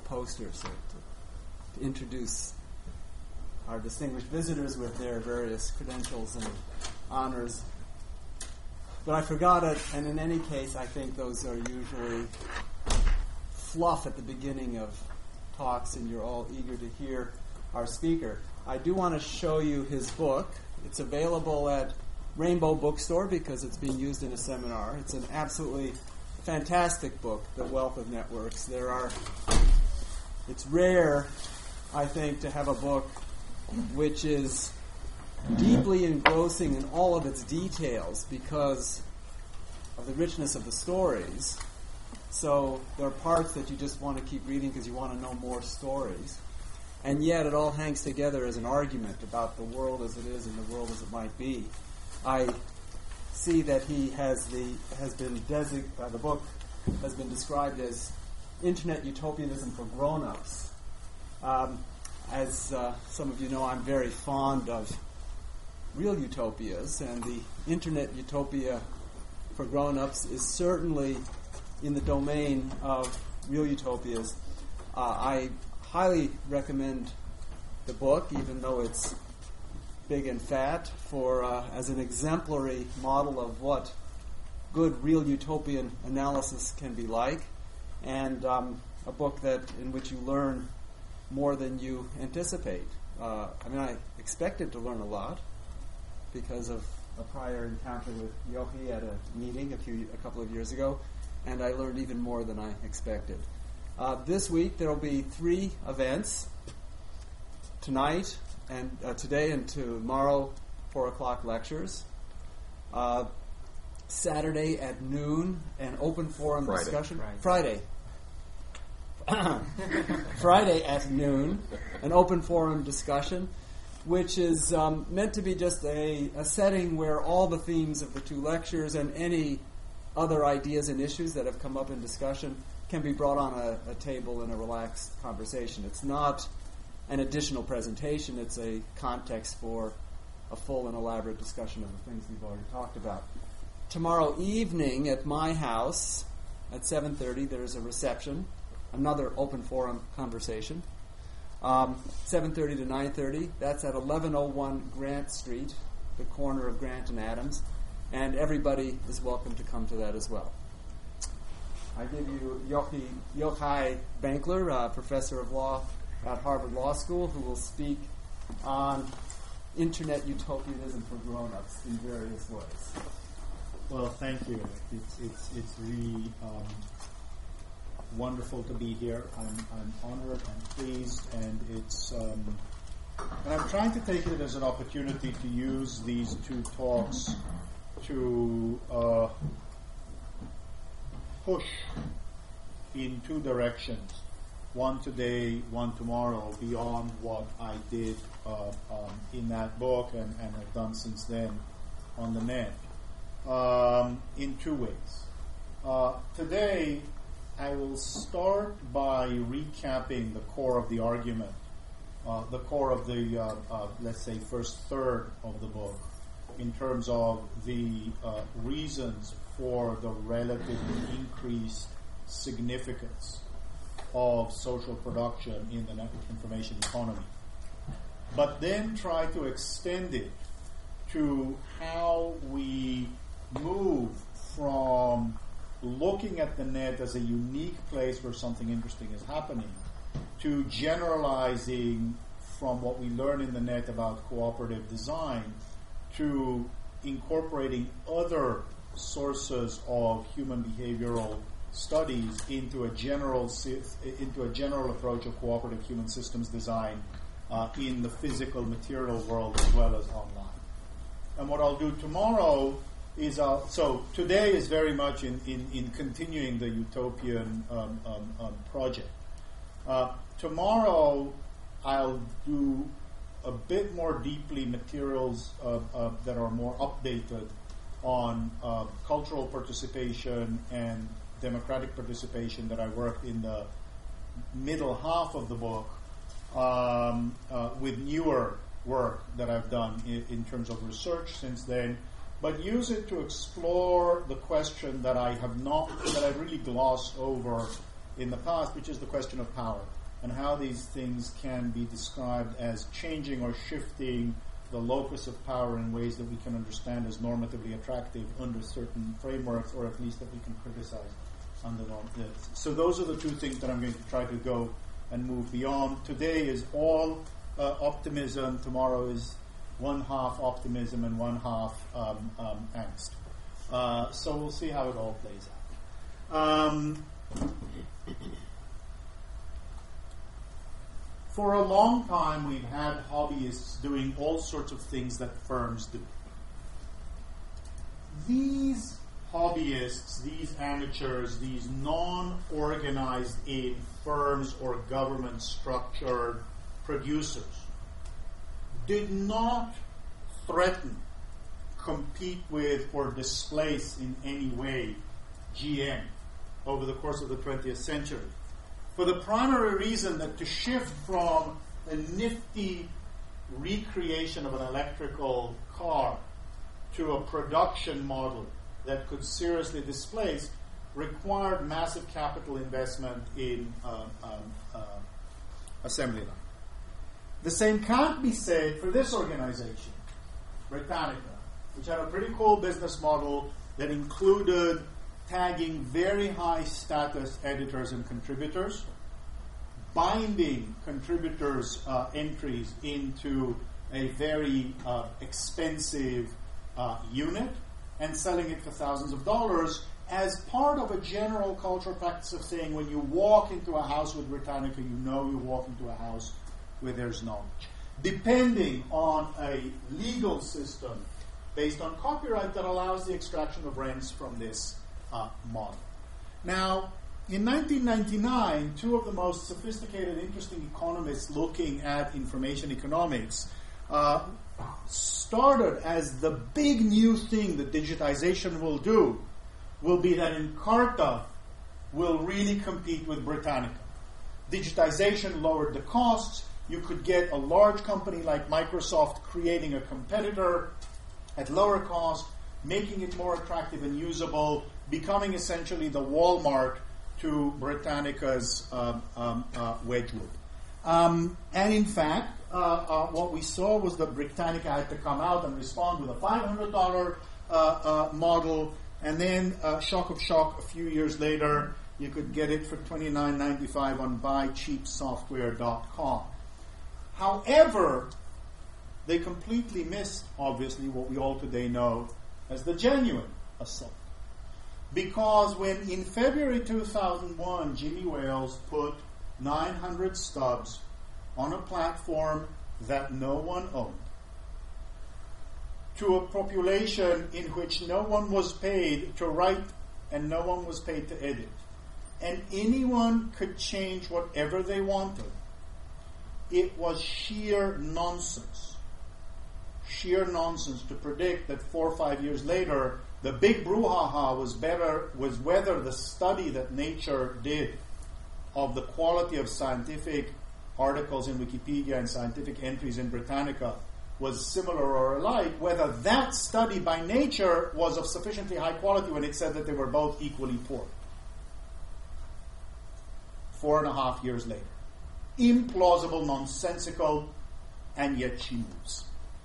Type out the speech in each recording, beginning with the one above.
poster so to introduce our distinguished visitors with their various credentials and honors. But I forgot it, and in any case, I think those are usually fluff at the beginning of talks, and you're all eager to hear our speaker. I do want to show you his book. It's available at Rainbow Bookstore because it's being used in a seminar. It's an absolutely fantastic book, The Wealth of Networks. It's rare, I think, to have a book which is deeply engrossing in all of its details because of the richness of the stories. So there are parts that you just want to keep reading because you want to know more stories. And yet it all hangs together as an argument about the world as it is and the world as it might be. I see that the book has been described as Internet Utopianism for Grown-Ups. As some of you know, I'm very fond of real utopias, and the Internet Utopia for Grown-Ups is certainly in the domain of real utopias. I highly recommend the book, even though it's big and fat, as an exemplary model of what good real utopian analysis can be like, and a book in which you learn more than you anticipate. I expected to learn a lot because of a prior encounter with Yochi at a meeting a couple of years ago, and I learned even more than I expected. This week there will be 3 events. Tonight and today and tomorrow, 4 o'clock lectures. Saturday at noon, an open forum discussion. Friday at noon, an open forum discussion, which is meant to be just a setting where all the themes of the 2 lectures and any other ideas and issues that have come up in discussion can be brought on a table in a relaxed conversation. It's not an additional presentation. It's a context for a full and elaborate discussion of the things we've already talked about. Tomorrow evening at my house at 7:30, there's a reception, another open forum conversation. 7:30 to 9:30, that's at 1101 Grant Street, the corner of Grant and Adams, and everybody is welcome to come to that as well. I give you Yochai Benkler, professor of law at Harvard Law School, who will speak on Internet Utopianism for Grown-Ups in various ways. Well, thank you. It's really wonderful to be here. I'm honored and pleased, and and I'm trying to take it as an opportunity to use these 2 talks to push in 2 directions. One today, one tomorrow, beyond what I did in that book and have done since then on the net, in 2 ways. Today, I will start by recapping the core of the argument, the core of the, let's say, first third of the book, in terms of the reasons for the relatively increased significance of social production in the network information economy. But then try to extend it to how we move from looking at the net as a unique place where something interesting is happening to generalizing from what we learn in the net about cooperative design to incorporating other sources of human behavioral studies into a general approach of cooperative human systems design in the physical material world as well as online. And what I'll do tomorrow is so today is very much in continuing the utopian project. Tomorrow I'll do a bit more deeply materials that are more updated on cultural participation and democratic participation that I worked in the middle half of the book with newer work that I've done in terms of research since then, but use it to explore the question that I really glossed over in the past, which is the question of power and how these things can be described as changing or shifting the locus of power in ways that we can understand as normatively attractive under certain frameworks, or at least that we can criticize under norm. So those are the two things that I'm going to try to go and move beyond. Today is all optimism. Tomorrow is one half optimism and one half angst. So we'll see how it all plays out. For a long time, we've had hobbyists doing all sorts of things that firms do. These hobbyists, these amateurs, these non-organized in firms or government-structured producers did not threaten, compete with, or displace in any way GM over the course of the 20th century. For the primary reason that to shift from a nifty recreation of an electrical car to a production model that could seriously displace required massive capital investment in assembly line. The same can't be said for this organization, Britannica, which had a pretty cool business model that included tagging very high status editors and contributors, binding contributors' entries into a very expensive unit, and selling it for thousands of dollars as part of a general cultural practice of saying when you walk into a house with Britannica, you know you walk into a house where there's knowledge. Depending on a legal system based on copyright that allows the extraction of rents from this model. Now, in 1999, two of the most sophisticated, interesting economists looking at information economics started as the big new thing that digitization will do will be that Encarta will really compete with Britannica. Digitization lowered the costs. You could get a large company like Microsoft creating a competitor at lower cost, making it more attractive and usable, becoming essentially the Walmart to Britannica's Wedgwood. And in fact, what we saw was that Britannica had to come out and respond with a $500 model, and then, shock of shock, a few years later, you could get it for $29.95 on buycheapsoftware.com. However, they completely missed, obviously, what we all today know as the genuine assault. Because when in February 2001, Jimmy Wales put 900 stubs on a platform that no one owned, to a population in which no one was paid to write and no one was paid to edit, and anyone could change whatever they wanted, it was sheer nonsense to predict that 4 or 5 years later the big brouhaha was whether the study that Nature did of the quality of scientific articles in Wikipedia and scientific entries in Britannica was similar or alike, whether that study by Nature was of sufficiently high quality when it said that they were both equally poor. 4.5 years later. Implausible, nonsensical, and yet she moves.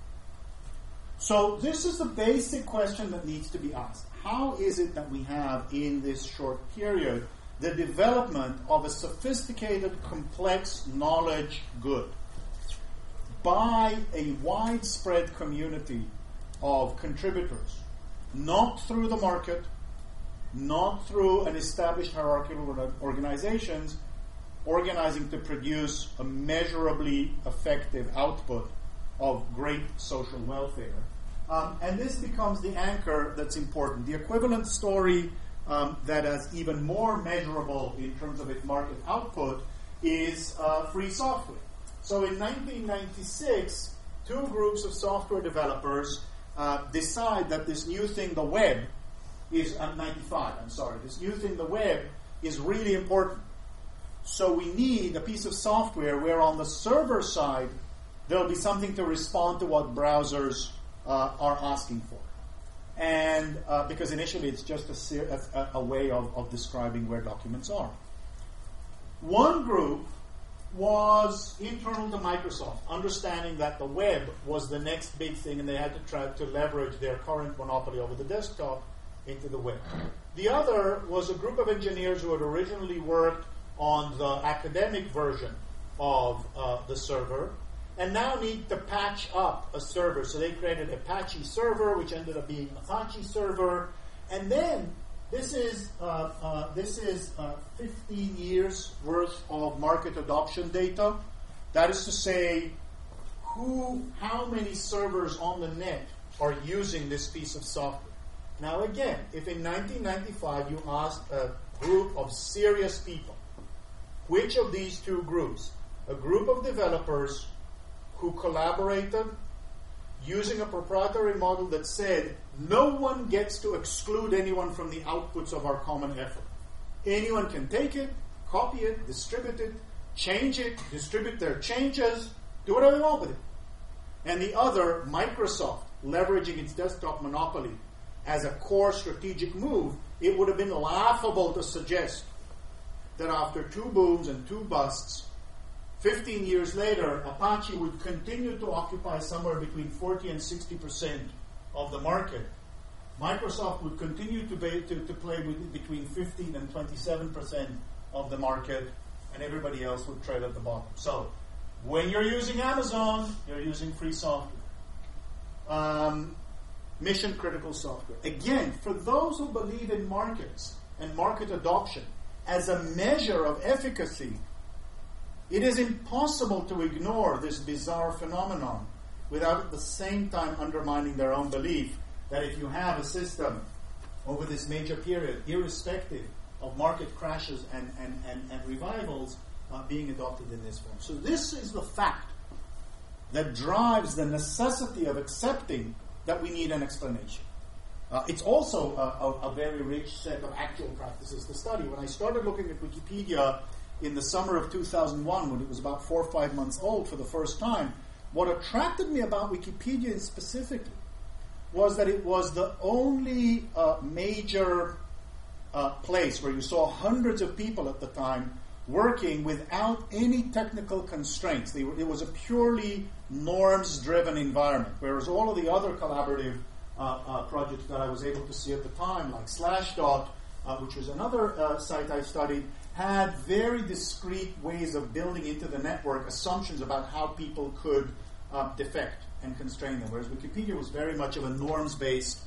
So this is the basic question that needs to be asked. How is it that we have in this short period the development of a sophisticated, complex knowledge good by a widespread community of contributors, not through the market, not through an established hierarchical organizations, organizing to produce a measurably effective output of great social welfare. And this becomes the anchor that's important. The equivalent story that is even more measurable in terms of its market output is free software. So in 1996, two groups of software developers decide that this new thing, the web, this new thing, the web, is really important. So we need a piece of software where on the server side there'll be something to respond to what browsers are asking for. And because initially it's just a way of describing where documents are. One group was internal to Microsoft, understanding that the web was the next big thing and they had to try to leverage their current monopoly over the desktop into the web. The other was a group of engineers who had originally worked on the academic version of the server and now need to patch up a server. So they created Apache server, which ended up being Apache server. And then this is 15 years worth of market adoption data. That is to say, how many servers on the net are using this piece of software. Now again, if in 1995 you asked a group of serious people, which of these two groups, a group of developers who collaborated using a proprietary model that said no one gets to exclude anyone from the outputs of our common effort. Anyone can take it, copy it, distribute it, change it, distribute their changes, do whatever they want with it. And the other, Microsoft, leveraging its desktop monopoly as a core strategic move, it would have been laughable to suggest that after 2 booms and 2 busts, 15 years later, Apache would continue to occupy somewhere between 40 and 60% of the market. Microsoft would continue to play with between 15 and 27% of the market, and everybody else would trade at the bottom. So, when you're using Amazon, you're using free software. Mission-critical software. Again, for those who believe in markets and market adoption as a measure of efficacy, it is impossible to ignore this bizarre phenomenon without at the same time undermining their own belief that if you have a system over this major period, irrespective of market crashes and revivals, being adopted in this form. So this is the fact that drives the necessity of accepting that we need an explanation. It's also a very rich set of actual practices to study. When I started looking at Wikipedia in the summer of 2001, when it was about 4 or 5 months old for the first time, what attracted me about Wikipedia specifically was that it was the only major place where you saw hundreds of people at the time working without any technical constraints. It was a purely norms-driven environment, whereas all of the other collaborative projects that I was able to see at the time, like Slashdot, which was another site I studied, had very discrete ways of building into the network assumptions about how people could defect and constrain them, whereas Wikipedia was very much of a norms-based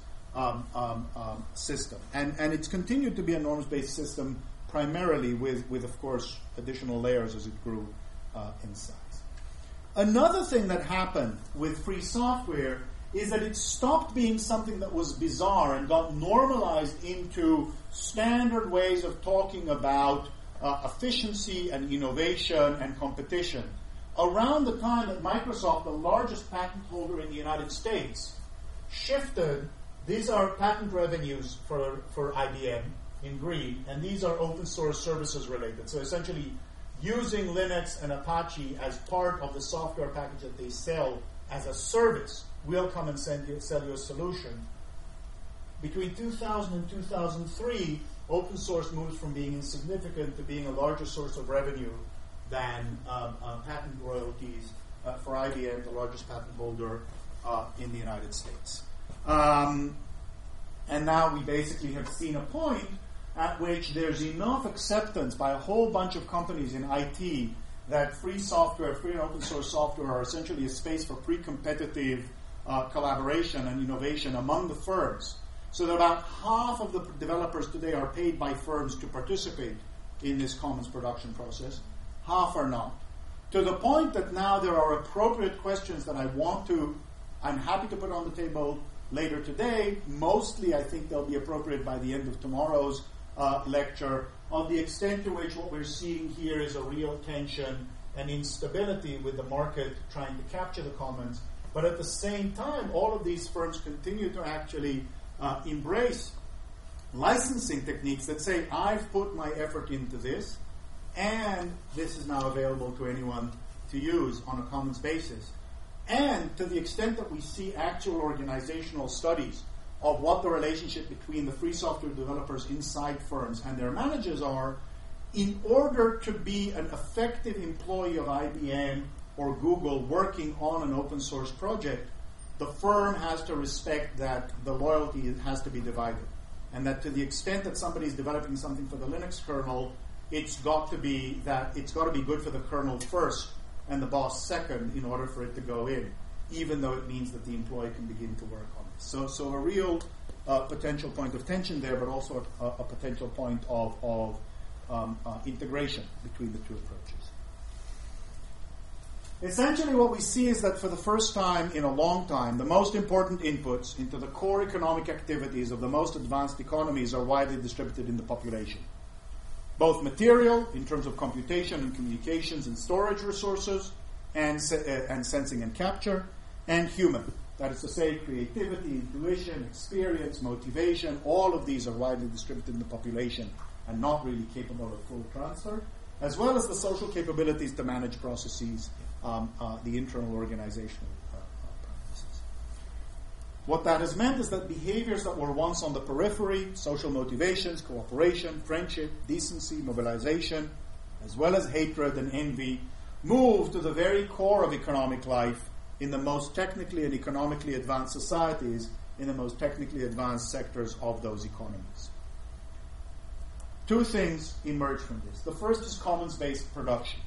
system. And it's continued to be a norms-based system primarily with, of course, additional layers as it grew in size. Another thing that happened with free software is that it stopped being something that was bizarre and got normalized into standard ways of talking about efficiency and innovation and competition. Around the time that Microsoft, the largest patent holder in the United States, shifted, these are patent revenues for IBM in green, and these are open source services related. So essentially, using Linux and Apache as part of the software package that they sell as a service, we'll come and sell you a solution. Between 2000 and 2003, open source moves from being insignificant to being a larger source of revenue than patent royalties for IBM, the largest patent holder in the United States. And now we basically have seen a point at which there's enough acceptance by a whole bunch of companies in IT that free software, free and open source software are essentially a space for pre-competitive collaboration and innovation among the firms. So that about half of the developers today are paid by firms to participate in this commons production process. Half are not. To the point that now there are appropriate questions that I'm happy to put on the table later today. Mostly I think they'll be appropriate by the end of tomorrow's lecture, of the extent to which what we're seeing here is a real tension and instability with the market trying to capture the commons. But at the same time, all of these firms continue to actually embrace licensing techniques that say, I've put my effort into this, and this is now available to anyone to use on a commons basis. And to the extent that we see actual organizational studies of what the relationship between the free software developers inside firms and their managers are, in order to be an effective employee of IBM or Google working on an open source project, the firm has to respect that the loyalty has to be divided. And that to the extent that somebody is developing something for the Linux kernel, it's got to be good for the kernel first and the boss second in order for it to go in, even though it means that the employee can begin to work on this. So a real potential point of tension there, but also a potential point of integration between the two approaches. Essentially what we see is that for the first time in a long time, the most important inputs into the core economic activities of the most advanced economies are widely distributed in the population. Both material, in terms of computation and communications and storage resources, and sensing and capture, and human. That is to say, creativity, intuition, experience, motivation, all of these are widely distributed in the population and not really capable of full transfer, as well as the social capabilities to manage processes, the internal organizational practices. What that has meant is that behaviors that were once on the periphery, social motivations, cooperation, friendship, decency, mobilization, as well as hatred and envy, move to the very core of economic life in the most technically and economically advanced societies, in the most technically advanced sectors of those economies. Two things emerge from this. The first is commons-based production.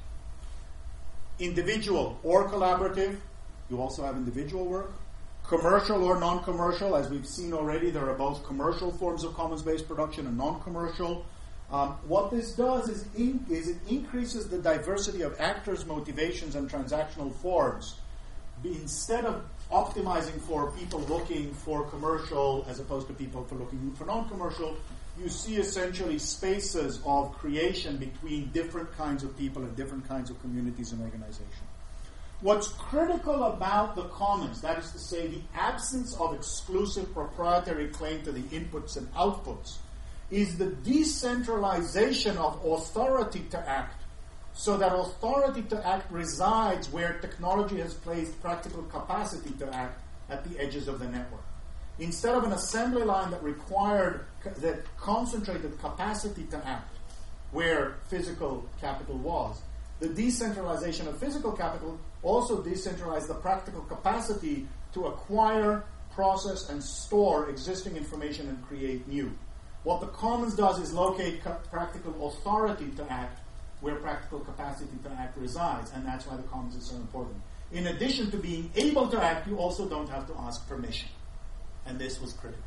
Individual or collaborative, you also have individual work. Commercial or non-commercial, as we've seen already, there are both commercial forms of commons-based production and non-commercial. What this does is it increases the diversity of actors' motivations and transactional forms. Instead of optimizing for people looking for commercial as opposed to people looking for non-commercial, you see essentially spaces of creation between different kinds of people and different kinds of communities and organizations. What's critical about the commons, that is to say, the absence of exclusive proprietary claim to the inputs and outputs, is the decentralization of authority to act, so that authority to act resides where technology has placed practical capacity to act at the edges of the network. Instead of an assembly line that concentrated capacity to act where physical capital was, the decentralization of physical capital also decentralized the practical capacity to acquire, process, and store existing information and create new. What the commons does is locate practical authority to act where practical capacity to act resides, and that's why the commons is so important. In addition to being able to act, you also don't have to ask permission. And this was critical.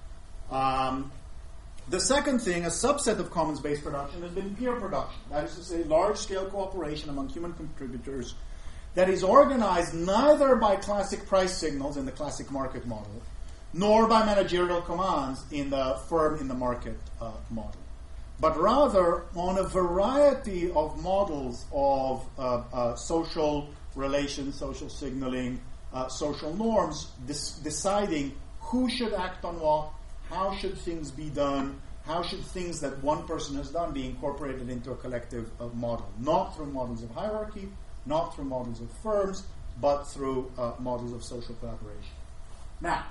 The second thing, a subset of commons-based production, has been peer production. That is to say, large-scale cooperation among human contributors that is organized neither by classic price signals in the classic market model, nor by managerial commands in the firm in the market model, but rather on a variety of models of social relations, social signaling, social norms, deciding who should act on what, how should things be done, how should things that one person has done be incorporated into a collective model, not through models of hierarchy, not through models of firms, but through models of social collaboration. Now,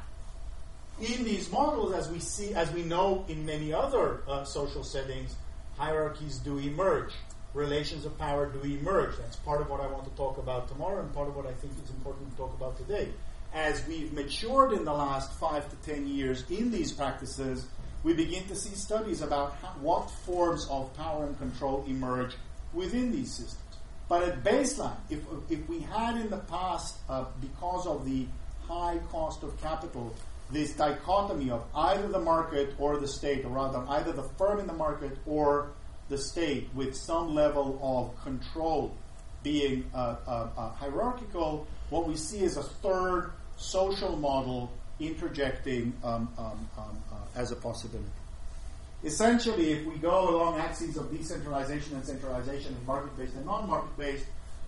in these models, as we know in many other social settings, hierarchies do emerge. Relations of power do emerge. That's part of what I want to talk about tomorrow and part of what I think is important to talk about today. As we've matured in the last 5 to 10 years in these practices, we begin to see studies about what forms of power and control emerge within these systems. But at baseline, if we had in the past, because of the high cost of capital, this dichotomy of either the market or the state, or rather either the firm in the market or the state with some level of control being hierarchical, what we see is a third social model interjecting as a possibility. Essentially, if we go along axes of decentralization and centralization and market-based and non-market-based,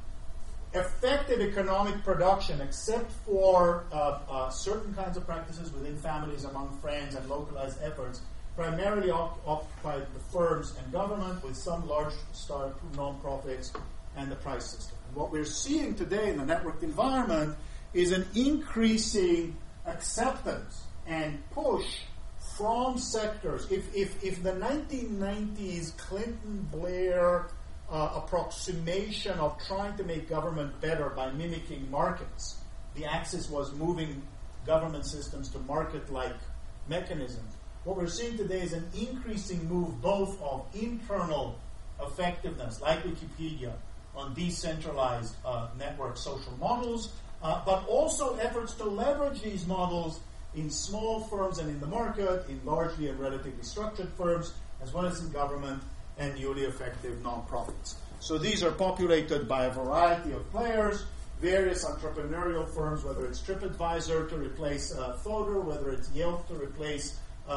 effective economic production, except for certain kinds of practices within families, among friends, and localized efforts, primarily occupied the firms and government, with some large non-profits and the price system. And what we're seeing today in the networked environment is an increasing acceptance and push from sectors. If the 1990s Clinton-Blair approximation of trying to make government better by mimicking markets, the axis was moving government systems to market-like mechanisms. What we're seeing today is an increasing move both of internal effectiveness, like Wikipedia, on decentralized network social models, but also efforts to leverage these models in small firms and in the market, in largely and relatively structured firms, as well as in government and newly effective nonprofits. So these are populated by a variety of players, various entrepreneurial firms, whether it's TripAdvisor to replace Fodor, whether it's Yelp to replace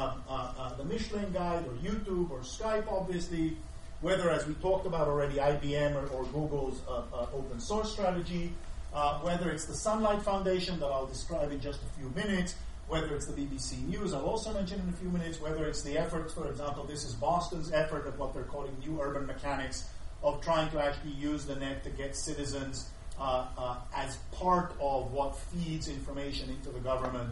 the Michelin Guide, or YouTube, or Skype, obviously, whether, as we talked about already, IBM or Google's open source strategy, whether it's the Sunlight Foundation that I'll describe in just a few minutes, whether it's the BBC News, I'll also mention in a few minutes, whether it's the effort, for example, this is Boston's effort at what they're calling new urban mechanics, of trying to actually use the net to get citizens as part of what feeds information into the government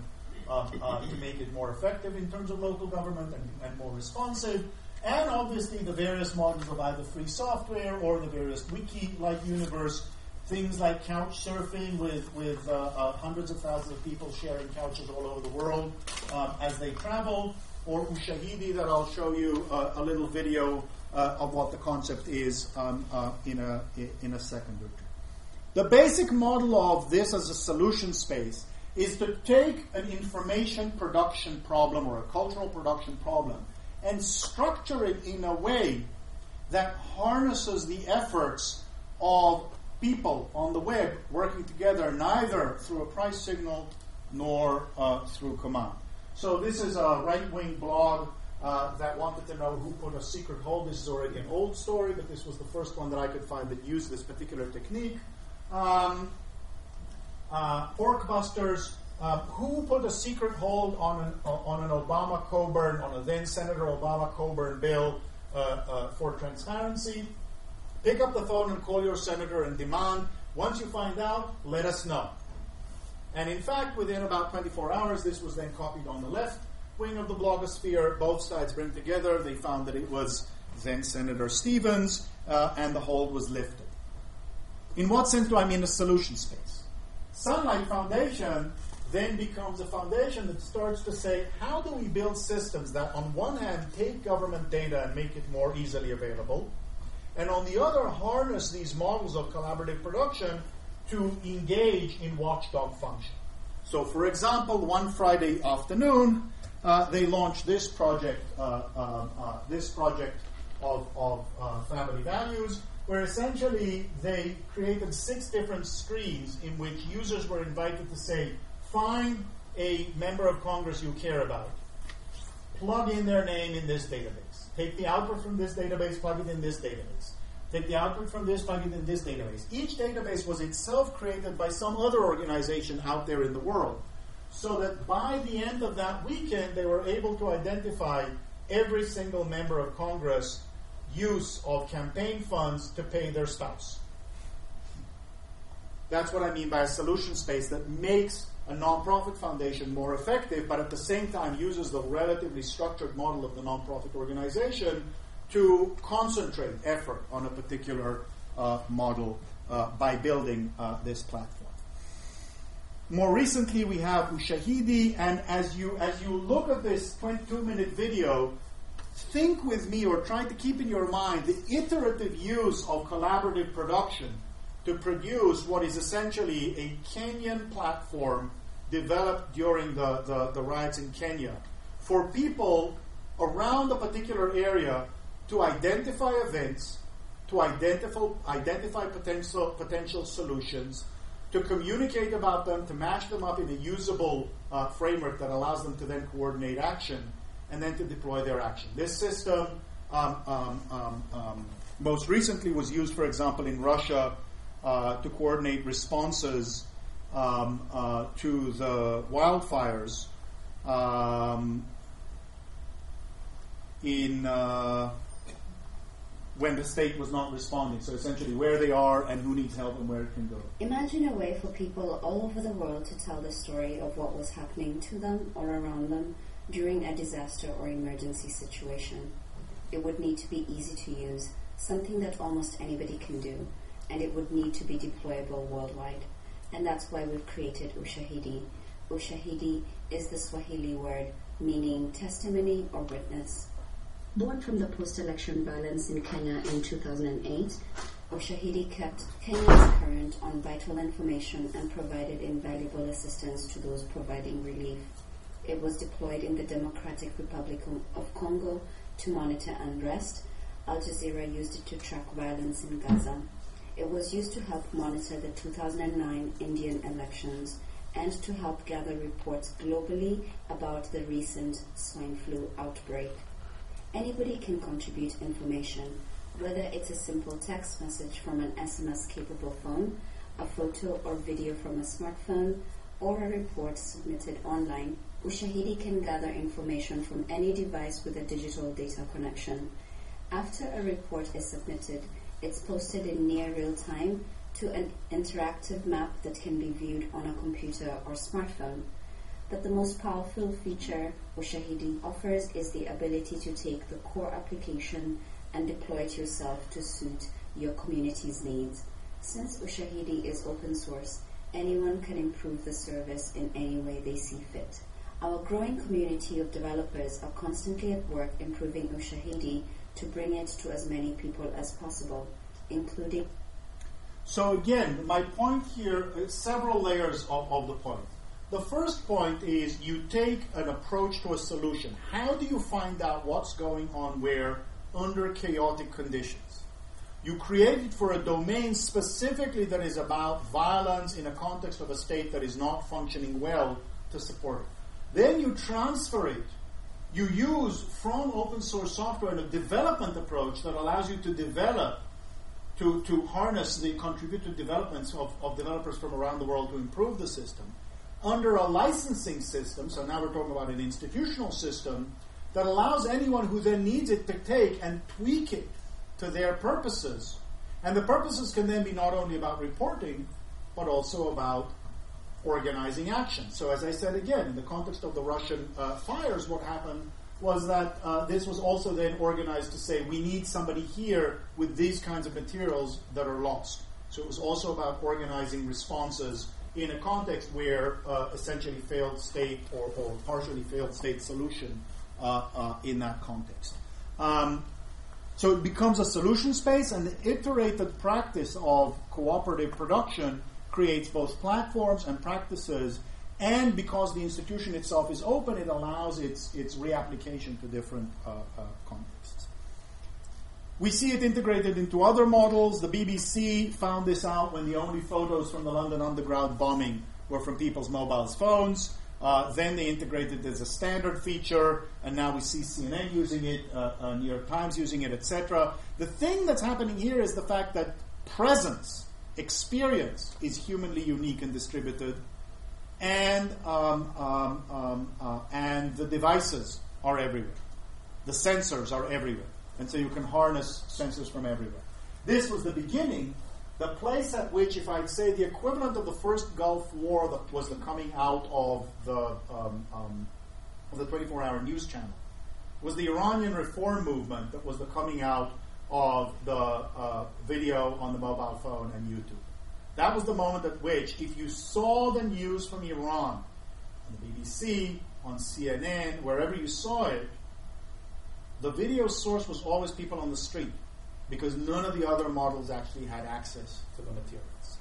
to make it more effective in terms of local government and more responsive. And obviously the various models of either free software or the various wiki-like universe, things like couch surfing with hundreds of thousands of people sharing couches all over the world as they travel, or Ushahidi that I'll show you a little video of what the concept is in a second or two. The basic model of this as a solution space is to take an information production problem or a cultural production problem and structure it in a way that harnesses the efforts of people on the web working together, neither through a price signal nor through command. So this is a right-wing blog that wanted to know who put a secret hold. This is already an old story, but this was the first one that I could find that used this particular technique. Porkbusters, who put a secret hold on an Obama Coburn, on a then Senator Obama Coburn bill for transparency? Pick up the phone and call your senator and demand, once you find out, let us know. And in fact, within about 24 hours, this was then copied on the left wing of the blogosphere. Both sides bring together. They found that it was then Senator Stevens, and the hold was lifted. In what sense do I mean a solution space? Sunlight Foundation then becomes a foundation that starts to say, how do we build systems that on one hand take government data and make it more easily available, and on the other harness these models of collaborative production to engage in watchdog function. So for example, one Friday afternoon, they launched this project of family values, where essentially they created 6 different screens in which users were invited to say, find a member of Congress you care about, plug in their name in this database, take the output from this database, plug it in this database, take the output from this, plug it in this database. Each database was itself created by some other organization out there in the world, so that by the end of that weekend they were able to identify every single member of Congress use of campaign funds to pay their spouse. That's what I mean by a solution space that makes a nonprofit foundation more effective, but at the same time uses the relatively structured model of the nonprofit organization to concentrate effort on a particular model by building this platform. More recently, we have Ushahidi, and as you look at this 22-minute video, think with me, or try to keep in your mind, the iterative use of collaborative production to produce what is essentially a Kenyan platform developed during the riots in Kenya for people around a particular area to identify events, to identify potential solutions, to communicate about them, to match them up in a usable framework that allows them to then coordinate action, and then to deploy their action. This system most recently was used, for example, in Russia to coordinate responses to the wildfires when the state was not responding. So essentially where they are and who needs help and where it can go. Imagine a way for people all over the world to tell the story of what was happening to them or around them during a disaster or emergency situation. It would need to be easy to use, something that almost anybody can do, and it would need to be deployable worldwide. And that's why we've created Ushahidi. Ushahidi is the Swahili word meaning testimony or witness. Born from the post-election violence in Kenya in 2008, Ushahidi kept Kenyans current on vital information and provided invaluable assistance to those providing relief. It was deployed in the Democratic Republic of Congo to monitor unrest. Al Jazeera used it to track violence in Gaza. It was used to help monitor the 2009 Indian elections and to help gather reports globally about the recent swine flu outbreak. Anybody can contribute information, whether it's a simple text message from an SMS-capable phone, a photo or video from a smartphone, or a report submitted online. Ushahidi can gather information from any device with a digital data connection. After a report is submitted, it's posted in near real time to an interactive map that can be viewed on a computer or smartphone. But the most powerful feature Ushahidi offers is the ability to take the core application and deploy it yourself to suit your community's needs. Since Ushahidi is open source, anyone can improve the service in any way they see fit. Our growing community of developers are constantly at work improving Ushahidi to bring it to as many people as possible, including... So again, my point here is several layers of the point. The first point is you take an approach to a solution. How do you find out what's going on where under chaotic conditions? You create it for a domain specifically that is about violence in a context of a state that is not functioning well to support it. Then you transfer it. You use from open source software a development approach that allows you to develop, to harness the contributed developments of developers from around the world to improve the system, under a licensing system, so now we're talking about an institutional system, that allows anyone who then needs it to take and tweak it to their purposes. And the purposes can then be not only about reporting, but also about organizing action. So as I said again, in the context of the Russian fires, what happened was that this was also then organized to say, we need somebody here with these kinds of materials that are lost. So it was also about organizing responses in a context where essentially failed state or partially failed state solution in that context. So it becomes a solution space, and the iterated practice of cooperative production creates both platforms and practices, and because the institution itself is open, it allows its reapplication to different contexts. We see it integrated into other models. The BBC found this out when the only photos from the London Underground bombing were from people's mobile phones. Then they integrated it as a standard feature, and now we see CNN using it, New York Times using it, etc. The thing that's happening here is the fact that presence, experience, is humanly unique and distributed, and the devices are everywhere. The sensors are everywhere, and so you can harness sensors from everywhere. This was the beginning. The place at which, if I'd say the equivalent of the first Gulf War, that was the coming out of the 24-hour news channel, was the Iranian reform movement that was the coming out of the video on the mobile phone and YouTube. That was the moment at which, if you saw the news from Iran, on the BBC, on CNN, wherever you saw it, the video source was always people on the street, because none of the other models actually had access to the materials.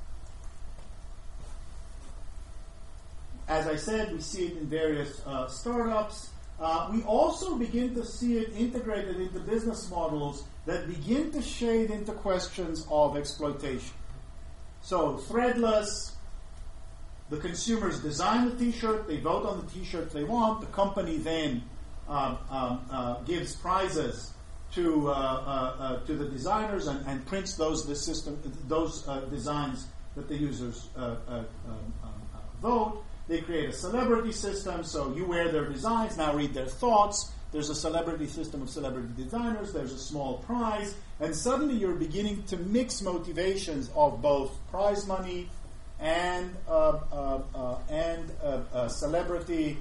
As I said, we see it in various startups. We also begin to see it integrated into business models that begin to shade into questions of exploitation. So, threadless, the consumers design the t-shirt, they vote on the t-shirt they want, the company then gives prizes to the designers and prints those designs that the users vote. They create a celebrity system, so you wear their designs, now read their thoughts. There's a celebrity system of celebrity designers, there's a small prize, and suddenly you're beginning to mix motivations of both prize money and celebrity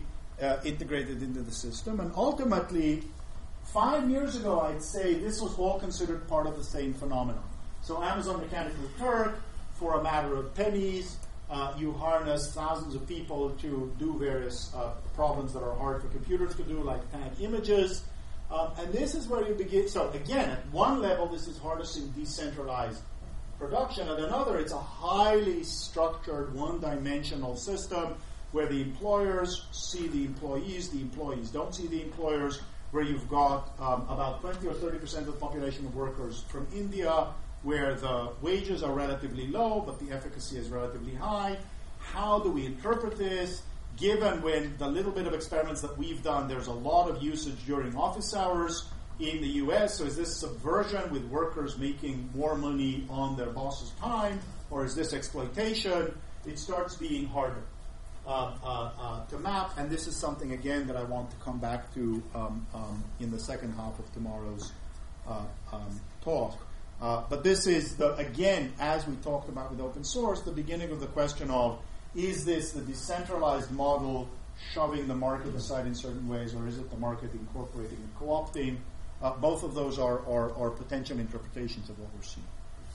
integrated into the system. And ultimately, 5 years ago, I'd say this was all considered part of the same phenomenon. So Amazon Mechanical Turk, for a matter of pennies, you harness thousands of people to do various problems that are hard for computers to do, like tag images. And this is where you begin. So again, at one level, this is harnessing decentralized production. At another, it's a highly structured, one-dimensional system where the employers see the employees don't see the employers, where you've got about 20 or 30% of the population of workers from India, where the wages are relatively low, but the efficacy is relatively high. How do we interpret this? Given when the little bit of experiments that we've done, there's a lot of usage during office hours in the US. So is this subversion with workers making more money on their boss's time, or is this exploitation? It starts being harder to map, and this is something, again, that I want to come back to in the second half of tomorrow's talk. But this is, again, as we talked about with open source, the beginning of the question of, is this the decentralized model shoving the market aside in certain ways, or is it the market incorporating and co-opting? Both of those are potential interpretations of what we're seeing.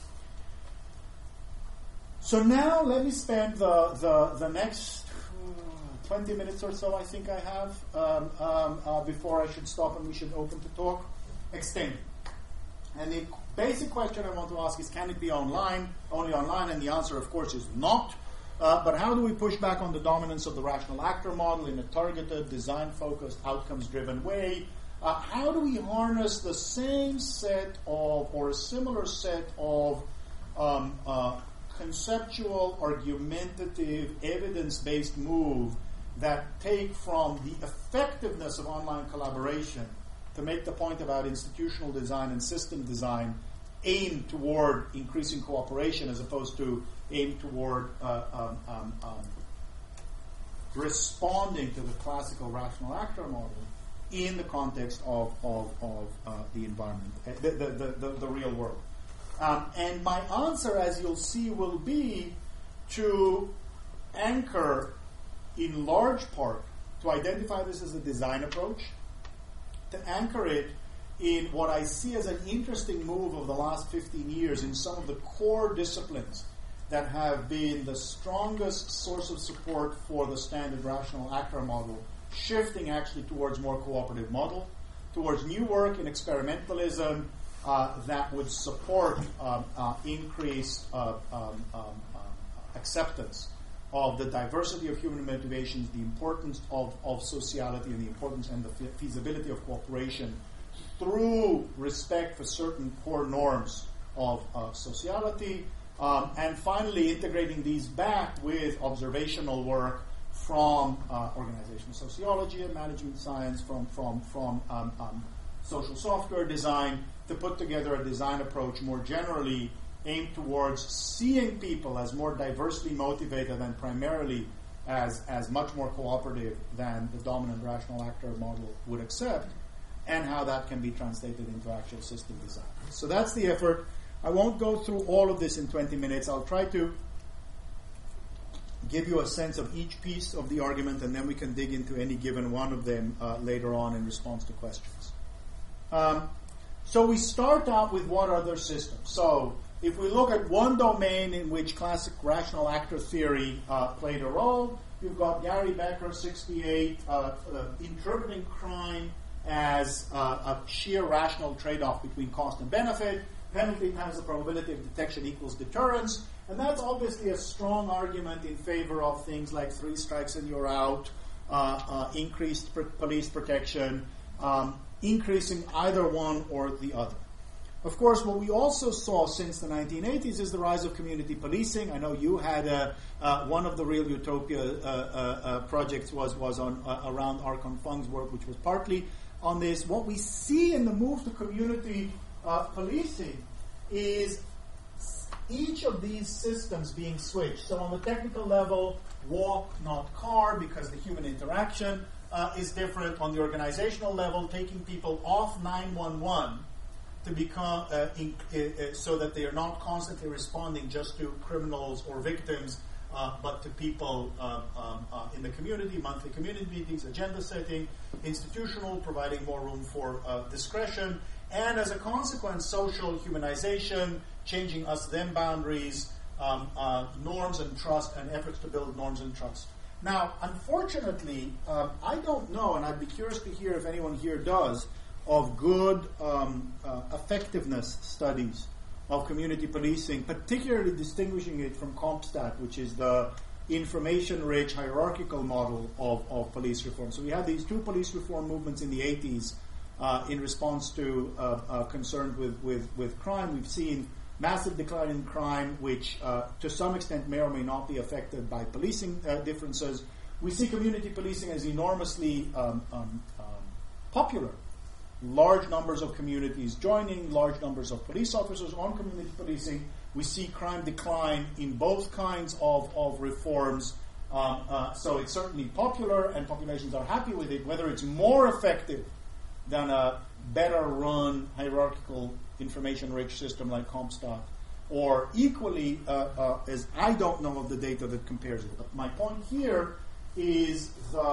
So now let me spend the next 20 minutes or so, I think I have, before I should stop and we should open to talk, extending. And the basic question I want to ask is, can it be only online? And the answer, of course, is not. But how do we push back on the dominance of the rational actor model in a targeted, design-focused, outcomes-driven way? How do we harness the same set of, or a similar set of conceptual, argumentative, evidence-based move that take from the effectiveness of online collaboration to make the point about institutional design and system design aimed toward increasing cooperation as opposed to aimed toward responding to the classical rational actor model in the context of the environment, the real world. And my answer, as you'll see, will be to anchor in large part, to identify this as a design approach, to anchor it in what I see as an interesting move of the last 15 years in some of the core disciplines that have been the strongest source of support for the standard rational actor model, shifting actually towards more cooperative model, towards new work in experimentalism that would support increased acceptance of the diversity of human motivations, the importance of sociality, and the importance and the feasibility of cooperation through respect for certain core norms of sociality, and finally integrating these back with observational work from organizational sociology and management science, from social software design, to put together a design approach more generally aimed towards seeing people as more diversely motivated and primarily as much more cooperative than the dominant rational actor model would accept, and how that can be translated into actual system design. So that's the effort. I won't go through all of this in 20 minutes. I'll try to give you a sense of each piece of the argument, and then we can dig into any given one of them later on in response to questions. So we start out with what are their systems. So if we look at one domain in which classic rational actor theory played a role, you've got Gary Becker, 68, interpreting crime as a sheer rational trade-off between cost and benefit. Penalty times the probability of detection equals deterrence. And that's obviously a strong argument in favor of things like 3 strikes and you're out, increased police protection, increasing either one or the other. Of course, what we also saw since the 1980s is the rise of community policing. I know you had one of the Real Utopia projects was on around Archon Fung's work, which was partly on this. What we see in the move to community policing is each of these systems being switched. So on the technical level, walk, not car, because the human interaction is different. On the organizational level, taking people off 911 to become so that they are not constantly responding just to criminals or victims but to people in the community, monthly community meetings, agenda setting, institutional, providing more room for discretion, and as a consequence, social humanization, changing us-them boundaries, norms and trust, and efforts to build norms and trust. Now, unfortunately, I don't know, and I'd be curious to hear if anyone here does, of good effectiveness studies of community policing, particularly distinguishing it from CompStat, which is the information-rich hierarchical model of police reform. So we had these two police reform movements in the 80s in response to concerns with crime. We've seen massive decline in crime, which to some extent may or may not be affected by policing differences. We see community policing as enormously popular. Large numbers of communities joining, large numbers of police officers on community policing. We see crime decline in both kinds of reforms. So it's certainly popular, and populations are happy with it. Whether it's more effective than a better run hierarchical information-rich system like CompStat, or equally, as I don't know of the data that compares it. But my point here is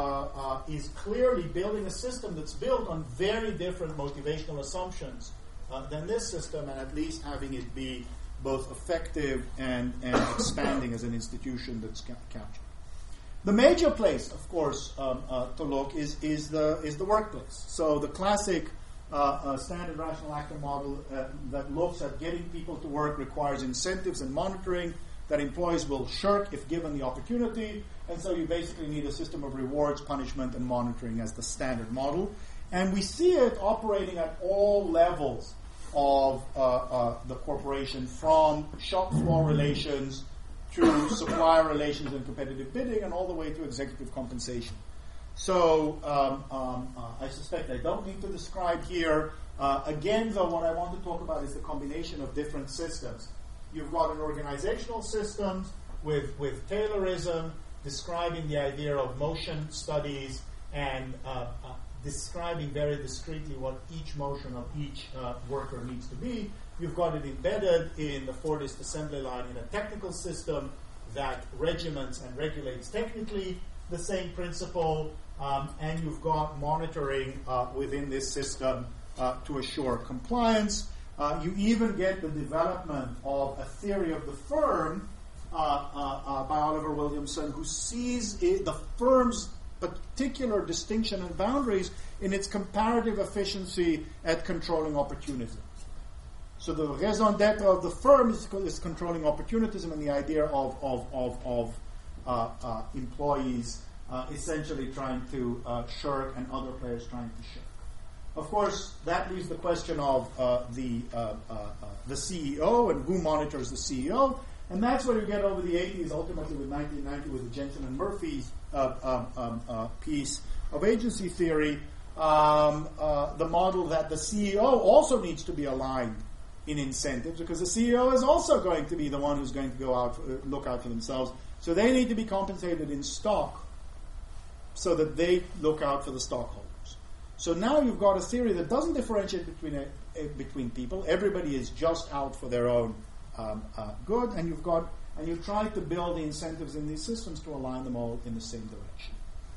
clearly building a system that's built on very different motivational assumptions than this system, and at least having it be both effective and expanding as an institution that's captured. The major place, of course, to look is the workplace. So the classic standard rational actor model that looks at getting people to work requires incentives and monitoring that employees will shirk if given the opportunity, and so you basically need a system of rewards, punishment, and monitoring as the standard model. And we see it operating at all levels of the corporation, from shop floor relations to supplier relations and competitive bidding, and all the way to executive compensation. So I suspect I don't need to describe here. Again, though, what I want to talk about is the combination of different systems. You've got an organizational system with Taylorism, describing the idea of motion studies and describing very discreetly what each motion of each worker needs to be. You've got it embedded in the Fordist assembly line in a technical system that regiments and regulates technically the same principle, and you've got monitoring within this system to assure compliance. You even get the development of a theory of the firm by Oliver Williamson, who sees the firm's particular distinction and boundaries in its comparative efficiency at controlling opportunism. So the raison d'etre of the firm is controlling opportunism, and the idea of employees essentially trying to shirk and other players trying to shirk. Of course, that leaves the question of the CEO and who monitors the CEO, and that's where you get over the 80s, ultimately with 1990 with the Jensen and Murphy's piece of agency theory, the model that the CEO also needs to be aligned in incentives, because the CEO is also going to be the one who's going to go out, look out for themselves. So they need to be compensated in stock so that they look out for the stockholders. So now you've got a theory that doesn't differentiate between people. Everybody is just out for their own good, and you've tried to build the incentives in these systems to align them all in the same direction.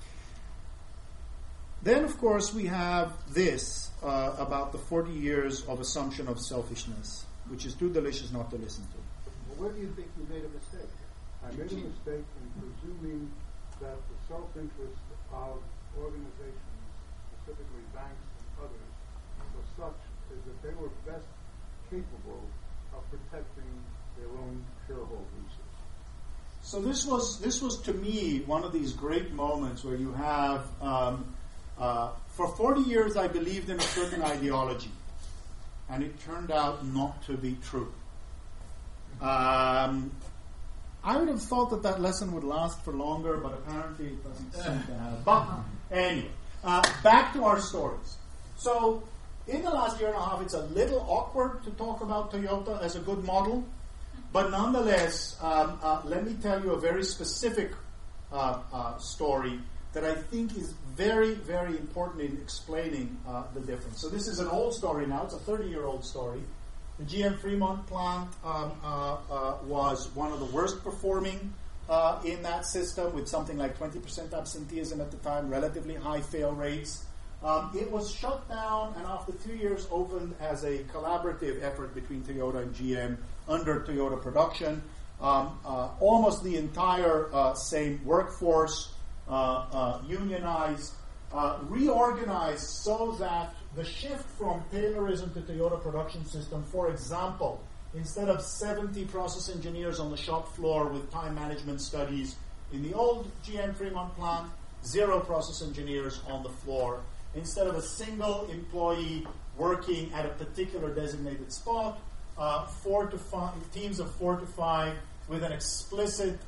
Then, of course, we have this about the 40 years of assumption of selfishness, which is too delicious not to listen to. Well, where do you think you made a mistake? I made a mistake in presuming that the self-interest of organizations, specifically banks and others, was such as that they were best capable of protecting their own shareholders. So this was to me one of these great moments where you have for 40 years I believed in a certain ideology, and it turned out not to be true. I would have thought that lesson would last for longer, but apparently it doesn't seem to have. But anyway, back to our stories. So in the last year and a half, it's a little awkward to talk about Toyota as a good model, but nonetheless, let me tell you a very specific story that I think is very, very important in explaining the difference. So this is an old story now. It's a 30-year-old story. The GM Fremont plant was one of the worst performing in that system, with something like 20% absenteeism at the time, relatively high fail rates. It was shut down, and after 2 years opened as a collaborative effort between Toyota and GM under Toyota Production. Almost the entire same workforce, unionized, reorganized so that the shift from Taylorism to Toyota Production System, for example, instead of 70 process engineers on the shop floor with time management studies in the old GM Fremont plant, 0 process engineers on the floor. Instead of a single employee working at a particular designated spot, 4 to 5 teams of 4 to 5 with an explicit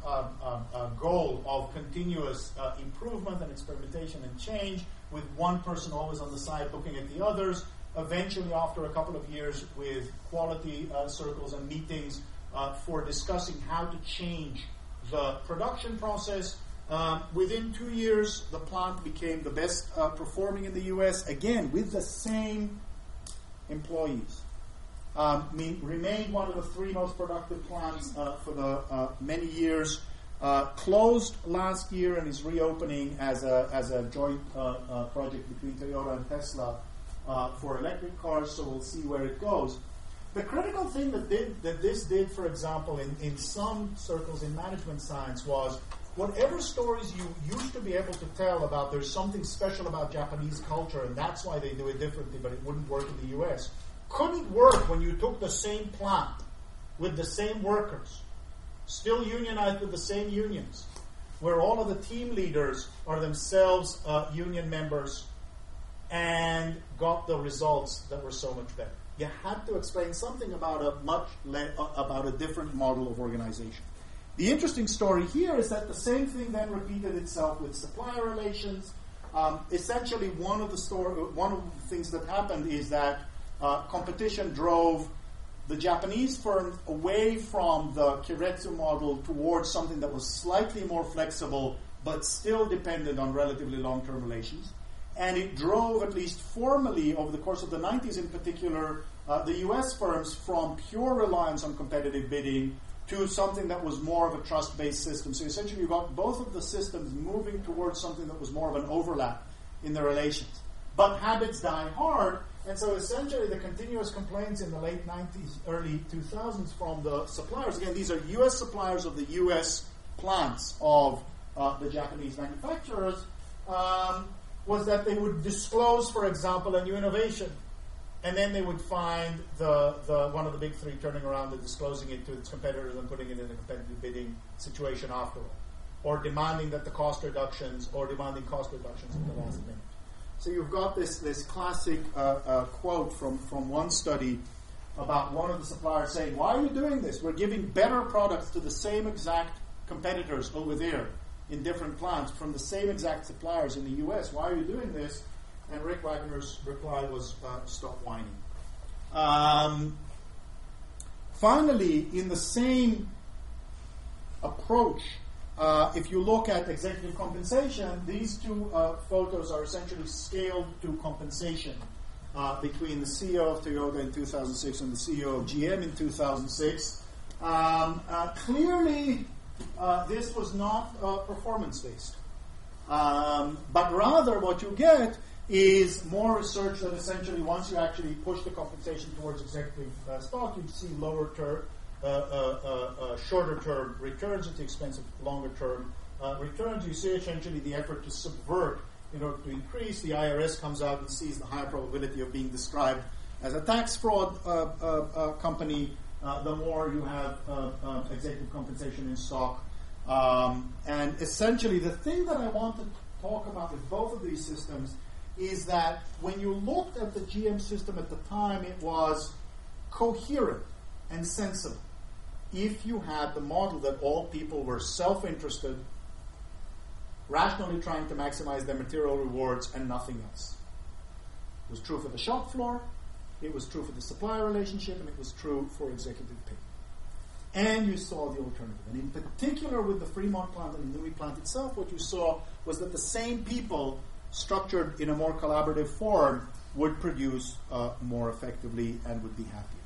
goal of continuous improvement and experimentation and change, with one person always on the side looking at the others. Eventually, after a couple of years, with quality circles and meetings for discussing how to change the production process. Within 2 years, the plant became the best performing in the U.S., again, with the same employees. Remained one of the 3 most productive plants for the many years. Closed last year and is reopening as a joint project between Toyota and Tesla for electric cars, so we'll see where it goes. The critical thing that this did, for example, in some circles in management science was whatever stories you used to be able to tell about there's something special about Japanese culture and that's why they do it differently, but it wouldn't work in the U.S., couldn't work when you took the same plant with the same workers, still unionized with the same unions, where all of the team leaders are themselves union members and got the results that were so much better. You had to explain something about a different model of organization. The interesting story here is that the same thing then repeated itself with supplier relations. Essentially, one of the things that happened is that competition drove the Japanese firms away from the Keiretsu model towards something that was slightly more flexible, but still dependent on relatively long-term relations. And it drove, at least formally, over the course of the 90s in particular, the U.S. firms from pure reliance on competitive bidding to something that was more of a trust-based system. So essentially you got both of the systems moving towards something that was more of an overlap in the relations. But habits die hard, and so essentially the continuous complaints in the late 90s, early 2000s from the suppliers, again, these are U.S. suppliers of the U.S. plants of the Japanese manufacturers, was that they would disclose, for example, a new innovation, and then they would find the one of the big 3 turning around and disclosing it to its competitors and putting it in a competitive bidding situation after all, or demanding cost reductions at the last minute. So you've got this classic quote from one study about one of the suppliers saying, "Why are you doing this? We're giving better products to the same exact competitors over there in different plants from the same exact suppliers in the U.S. Why are you doing this?" And Rick Wagner's reply was, "Stop whining." Finally, in the same approach, if you look at executive compensation, these 2 photos are essentially scaled to compensation between the CEO of Toyota in 2006 and the CEO of GM in 2006. Clearly, this was not performance-based, but rather what you get is more research that essentially once you actually push the compensation towards executive stock, you see shorter-term returns at the expense of longer-term returns. You see essentially the effort to subvert in order to increase. The IRS comes out and sees the higher probability of being described as a tax fraud company, the more you have executive compensation in stock. And essentially the thing that I want to talk about with both of these systems is that when you looked at the GM system at the time, it was coherent and sensible if you had the model that all people were self-interested, rationally trying to maximize their material rewards and nothing else. It was true for the shop floor, it was true for the supplier relationship, and it was true for executive pay. And you saw the alternative. And in particular with the Fremont plant and the Newey plant itself, what you saw was that the same people structured in a more collaborative form would produce more effectively and would be happier.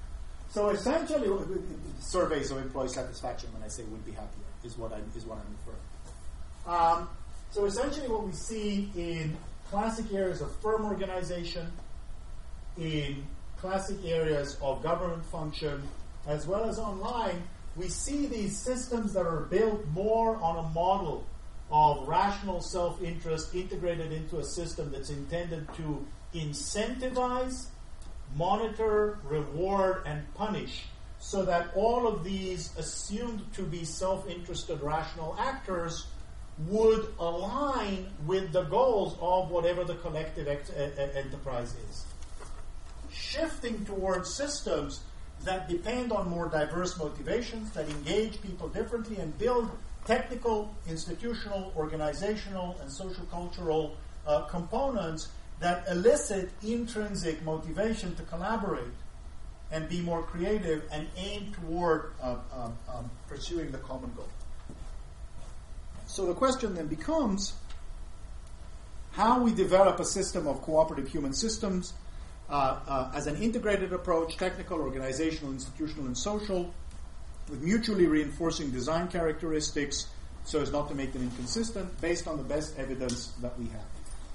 So essentially, surveys of employee satisfaction, when I say would be happier, is what I'm referring. So essentially what we see in classic areas of firm organization, in classic areas of government function, as well as online, we see these systems that are built more on a model of rational self-interest integrated into a system that's intended to incentivize, monitor, reward, and punish, so that all of these assumed to be self-interested rational actors would align with the goals of whatever the collective enterprise is. Shifting towards systems that depend on more diverse motivations, that engage people differently, and build technical, institutional, organizational, and social cultural components that elicit intrinsic motivation to collaborate and be more creative and aim toward pursuing the common goal. So the question then becomes how we develop a system of cooperative human systems as an integrated approach, technical, organizational, institutional, and social, with mutually reinforcing design characteristics so as not to make them inconsistent, based on the best evidence that we have.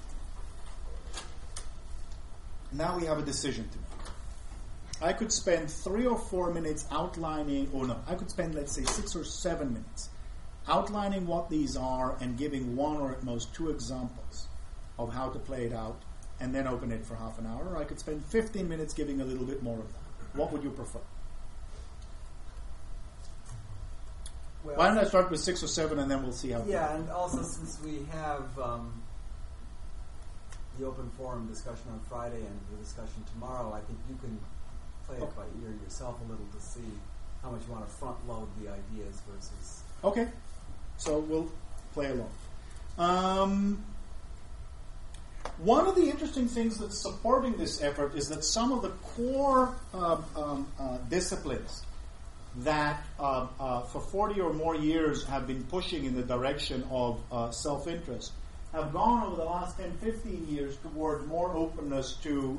Now we have a decision to make. I could spend 3 or 4 minutes outlining, I could spend, let's say, 6 or 7 minutes outlining what these are and giving 1 or at most 2 examples of how to play it out, and then open it for half an hour. Or I could spend 15 minutes giving a little bit more of that. What would you prefer? Well, why don't I start with 6 or 7 and then we'll see how it goes. Yeah, and also since we have the open forum discussion on Friday and the discussion tomorrow, I think you can play it by ear yourself a little to see how much you want to front load the ideas versus... Okay, so we'll play along. One of the interesting things that's supporting this effort is that some of the core disciplines that for 40 or more years have been pushing in the direction of self-interest have gone over the last 10, 15 years toward more openness to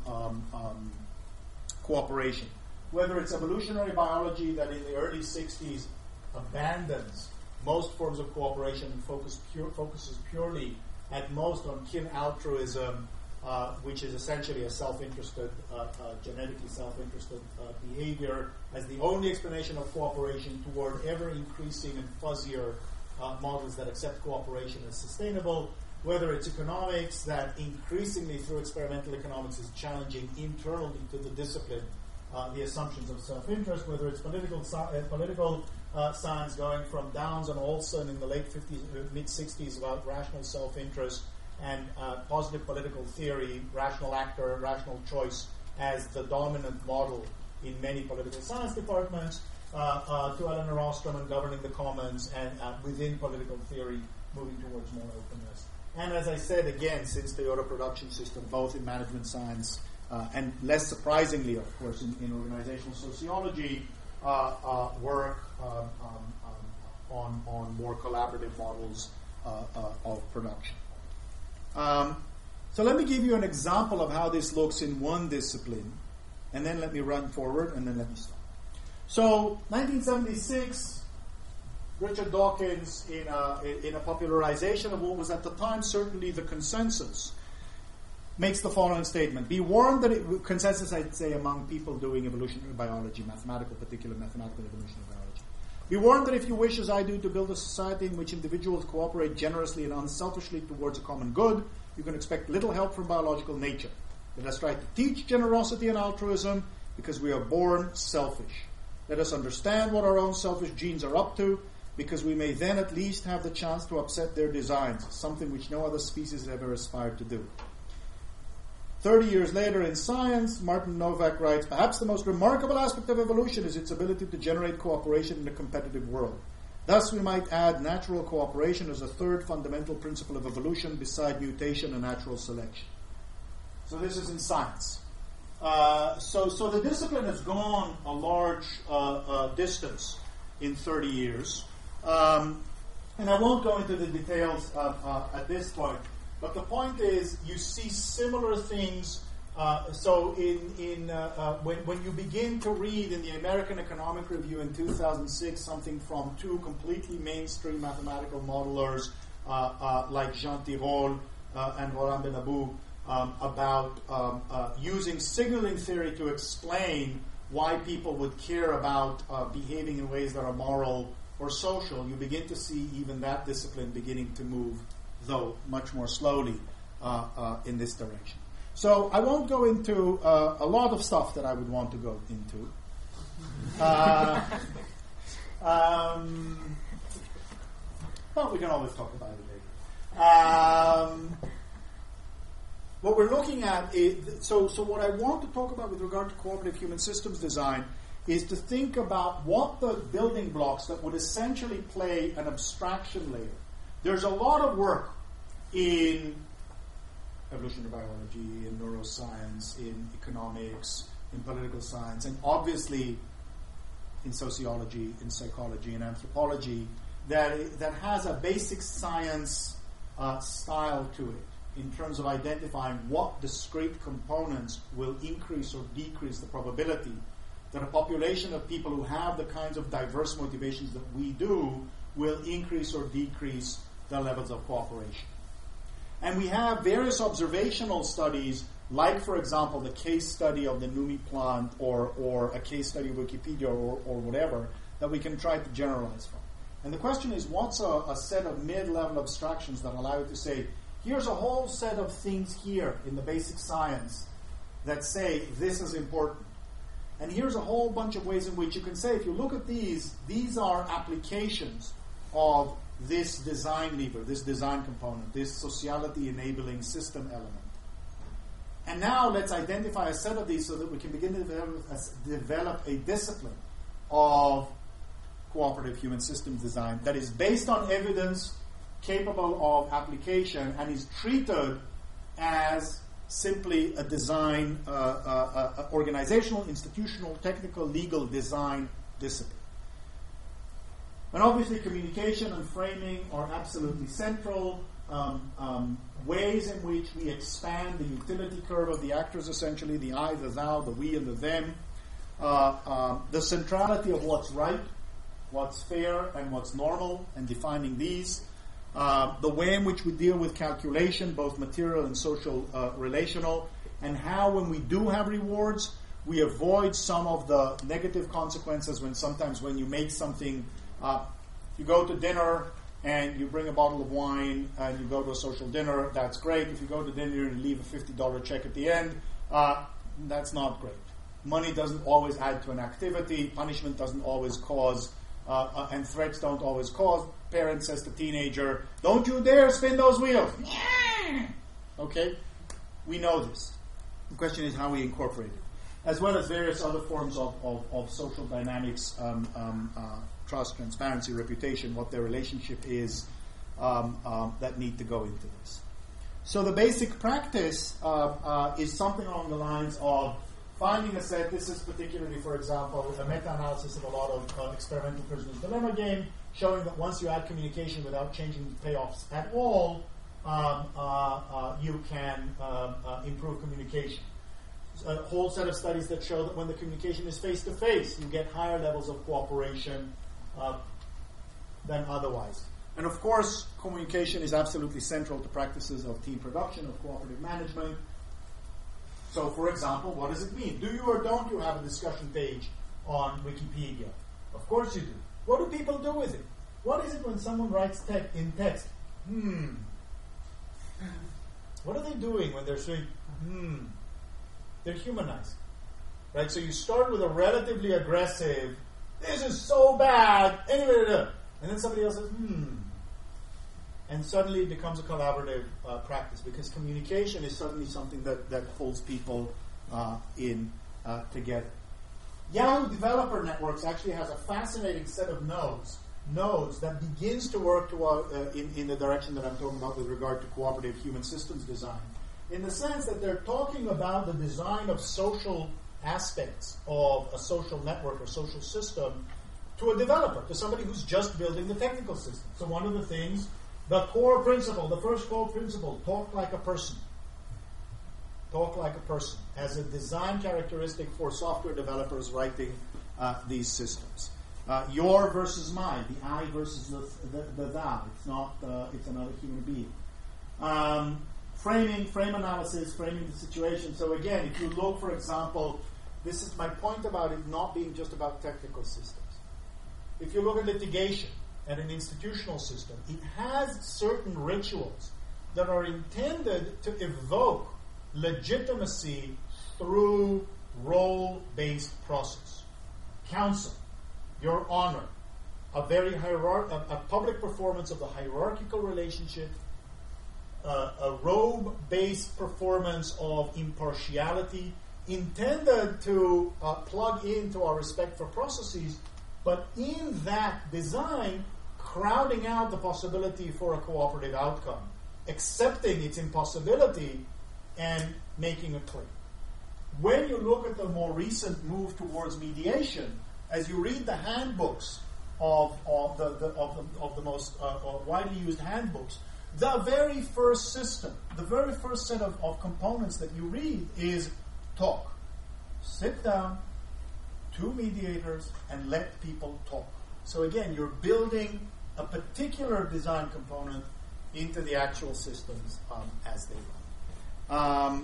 cooperation. Whether it's evolutionary biology that in the early 60s abandons most forms of cooperation and focuses purely at most on kin altruism, which is essentially a self-interested, genetically self-interested behavior, as the only explanation of cooperation, toward ever-increasing and fuzzier models that accept cooperation as sustainable. Whether it's economics that increasingly through experimental economics is challenging internally to the discipline the assumptions of self-interest, whether it's political science going from Downs and Olson in the late 50s, mid-60s about rational self-interest, and positive political theory, rational actor, rational choice as the dominant model in many political science departments, to Eleanor Ostrom and governing the commons, and within political theory moving towards more openness. And as I said, again, since the auto production system, both in management science and less surprisingly, of course, in organizational sociology, work on more collaborative models of production. So let me give you an example of how this looks in one discipline, and then let me run forward, and then let me stop. So, 1976, Richard Dawkins, in a popularization of what was at the time certainly the consensus, makes the following statement. Be warned that consensus, I'd say, among people doing evolutionary biology, particular mathematical evolutionary biology. Be warned that if you wish, as I do, to build a society in which individuals cooperate generously and unselfishly towards a common good, you can expect little help from biological nature. Let us try to teach generosity and altruism because we are born selfish. Let us understand what our own selfish genes are up to, because we may then at least have the chance to upset their designs, something which no other species has ever aspired to do. 30 years later in Science, Martin Nowak writes, perhaps the most remarkable aspect of evolution is its ability to generate cooperation in a competitive world. Thus, we might add natural cooperation as a third fundamental principle of evolution beside mutation and natural selection. So this is in Science. So the discipline has gone a large distance in 30 years. And I won't go into the details at this point. But the point is, you see similar things When you begin to read in the American Economic Review in 2006 something from two completely mainstream mathematical modelers like Jean Tirole and Laurent Benabou about using signaling theory to explain why people would care about behaving in ways that are moral or social, you begin to see even that discipline beginning to move, though much more slowly, in this direction. So I won't go into a lot of stuff that I would want to go into. Well, we can always talk about it later. What we're looking at is, so what I want to talk about with regard to cooperative human systems design is to think about what the building blocks that would essentially play an abstraction layer. There's a lot of work in evolutionary biology, in neuroscience, in economics, in political science, and obviously in sociology, in psychology, and anthropology that has a basic science style to it in terms of identifying what discrete components will increase or decrease the probability that a population of people who have the kinds of diverse motivations that we do will increase or decrease the levels of cooperation. And we have various observational studies, like, for example, the case study of the Numi plant or a case study of Wikipedia or whatever, that we can try to generalize from. And the question is, what's a set of mid-level abstractions that allow you to say, here's a whole set of things here in the basic science that say this is important. And here's a whole bunch of ways in which you can say, if you look at these are applications of this design lever, this design component, this sociality enabling system element. And now let's identify a set of these so that we can begin to develop a discipline of cooperative human systems design that is based on evidence, capable of application, and is treated as simply a design, organizational, institutional, technical, legal design discipline. And obviously communication and framing are absolutely central. Ways in which we expand the utility curve of the actors, essentially, the I, the thou, the we, and the them. The centrality of what's right, what's fair, and what's normal, and defining these. The way in which we deal with calculation, both material and social, relational, and how when we do have rewards, we avoid some of the negative consequences when you make something, you go to dinner and you bring a bottle of wine and you go to a social dinner, that's great. If you go to dinner and leave a $50 check at the end, that's not great. Money doesn't always add to an activity, punishment doesn't always cause, and threats don't always cause. Parent says to teenager, don't you dare spin those wheels. Okay? We know this. The question is how we incorporate it. As well as various other forms of social dynamics, trust, transparency, reputation, what their relationship is, that need to go into this. So the basic practice is something along the lines of finding a set. This is particularly, for example, a meta-analysis of a lot of experimental prisoner's dilemma game, showing that once you add communication without changing the payoffs at all, you can improve communication. A whole set of studies that show that when the communication is face-to-face, you get higher levels of cooperation than otherwise. And of course, communication is absolutely central to practices of team production, of cooperative management. So, for example, what does it mean? Do you or don't you have a discussion page on Wikipedia? Of course you do. What do people do with it? What is it when someone writes in text? What are they doing when they're saying, They're humanized. Right? So you start with a relatively aggressive, this is so bad, anyway, and then somebody else says, and suddenly it becomes a collaborative practice, because communication is suddenly something that holds people in together. Yahoo Developer Networks actually has a fascinating set of nodes that begins to work in the direction that I'm talking about with regard to cooperative human systems design, in the sense that they're talking about the design of social aspects of a social network or social system to a developer, to somebody who's just building the technical system. So one of the things, the core principle, the first core principle, talk like a person. talk like a person, as a design characteristic for software developers writing these systems. Your versus mine, the I versus the thou. It's not. It's another human being. Frame analysis, framing the situation. So again, if you look, for example, this is my point about it not being just about technical systems. If you look at litigation and an institutional system, it has certain rituals that are intended to evoke legitimacy through role-based process. Counsel, your honor, a very a public performance of the hierarchical relationship, a robe-based performance of impartiality, intended to plug into our respect for processes, but in that design, crowding out the possibility for a cooperative outcome, accepting its impossibility, and making a claim. When you look at the more recent move towards mediation, as you read the handbooks of the most widely used handbooks, the very first system, the very first set of components that you read is talk. Sit down, two mediators, and let people talk. So again, you're building a particular design component into the actual systems as they run.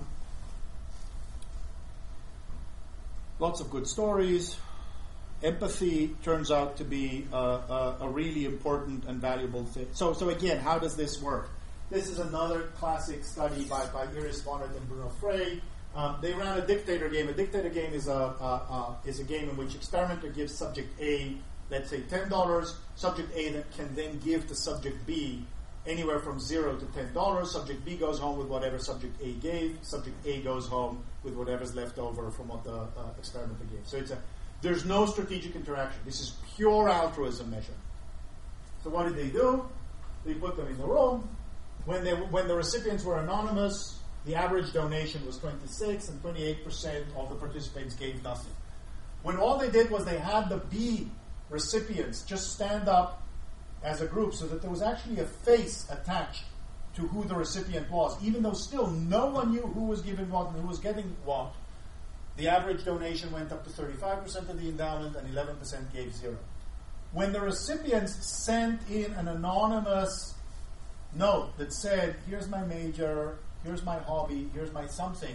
Lots of good stories. Empathy turns out to be a really important and valuable thing. So again, how does this work? This is another classic study by Iris Bohnert and Bruno Frey. They ran a dictator game. A dictator game is a game in which experimenter gives subject A, let's say $10. Subject A that can then give to subject B anywhere from $0 to $10. Subject B goes home with whatever subject A gave. Subject A goes home with whatever's left over from what the experimenter gave. So there's no strategic interaction. This is pure altruism measure. So what did they do? They put them in the room. When the recipients were anonymous, the average donation was 26%, and 28% of the participants gave nothing. When all they did was they had the B recipients just stand up as a group so that there was actually a face attached to who the recipient was, even though still no one knew who was giving what and who was getting what, the average donation went up to 35% of the endowment and 11% gave 0. When the recipients sent in an anonymous note that said, here's my major, here's my hobby, here's my something,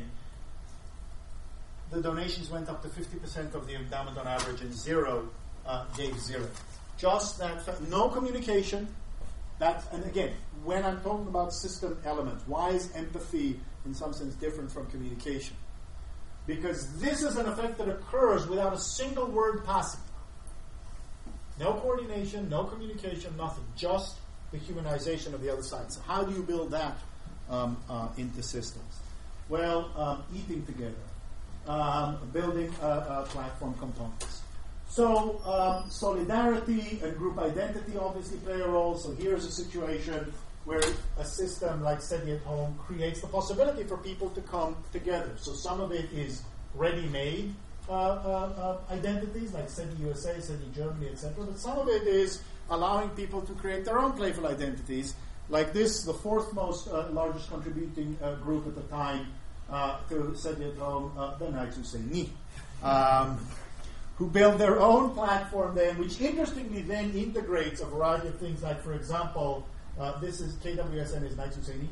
the donations went up to 50% of the endowment on average, and 0 gave 0. Just that, no communication. And again, when I'm talking about system elements, why is empathy in some sense different from communication? Because this is an effect that occurs without a single word passing. No coordination, no communication, nothing. Just the humanization of the other side. So how do you build that into systems? Well, eating together, building platform components. So solidarity and group identity obviously play a role. So here's a situation where a system like SETI at Home creates the possibility for people to come together. So some of it is ready-made identities, like SETI USA, SETI Germany, etc. But some of it is allowing people to create their own playful identities, like this, the fourth most largest contributing group at the time to SETI at Home, the Knights Who Say Ni, who build their own platform then, which interestingly then integrates a variety of things, like, for example, this is KWSN is Knights Who Say Ni.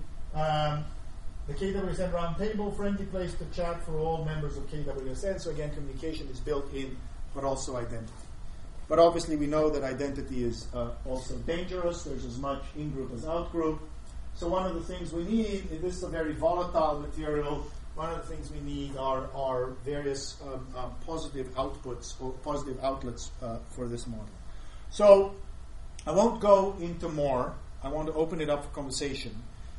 The KWSN Roundtable, friendly place to chat for all members of KWSN. So again, communication is built in, but also identity. But obviously we know that identity is also dangerous. There's as much in-group as out-group. So one of the things we need, and this is a very volatile material, one of the things we need are various positive outputs or positive outlets for this model. So I won't go into more. I want to open it up for conversation.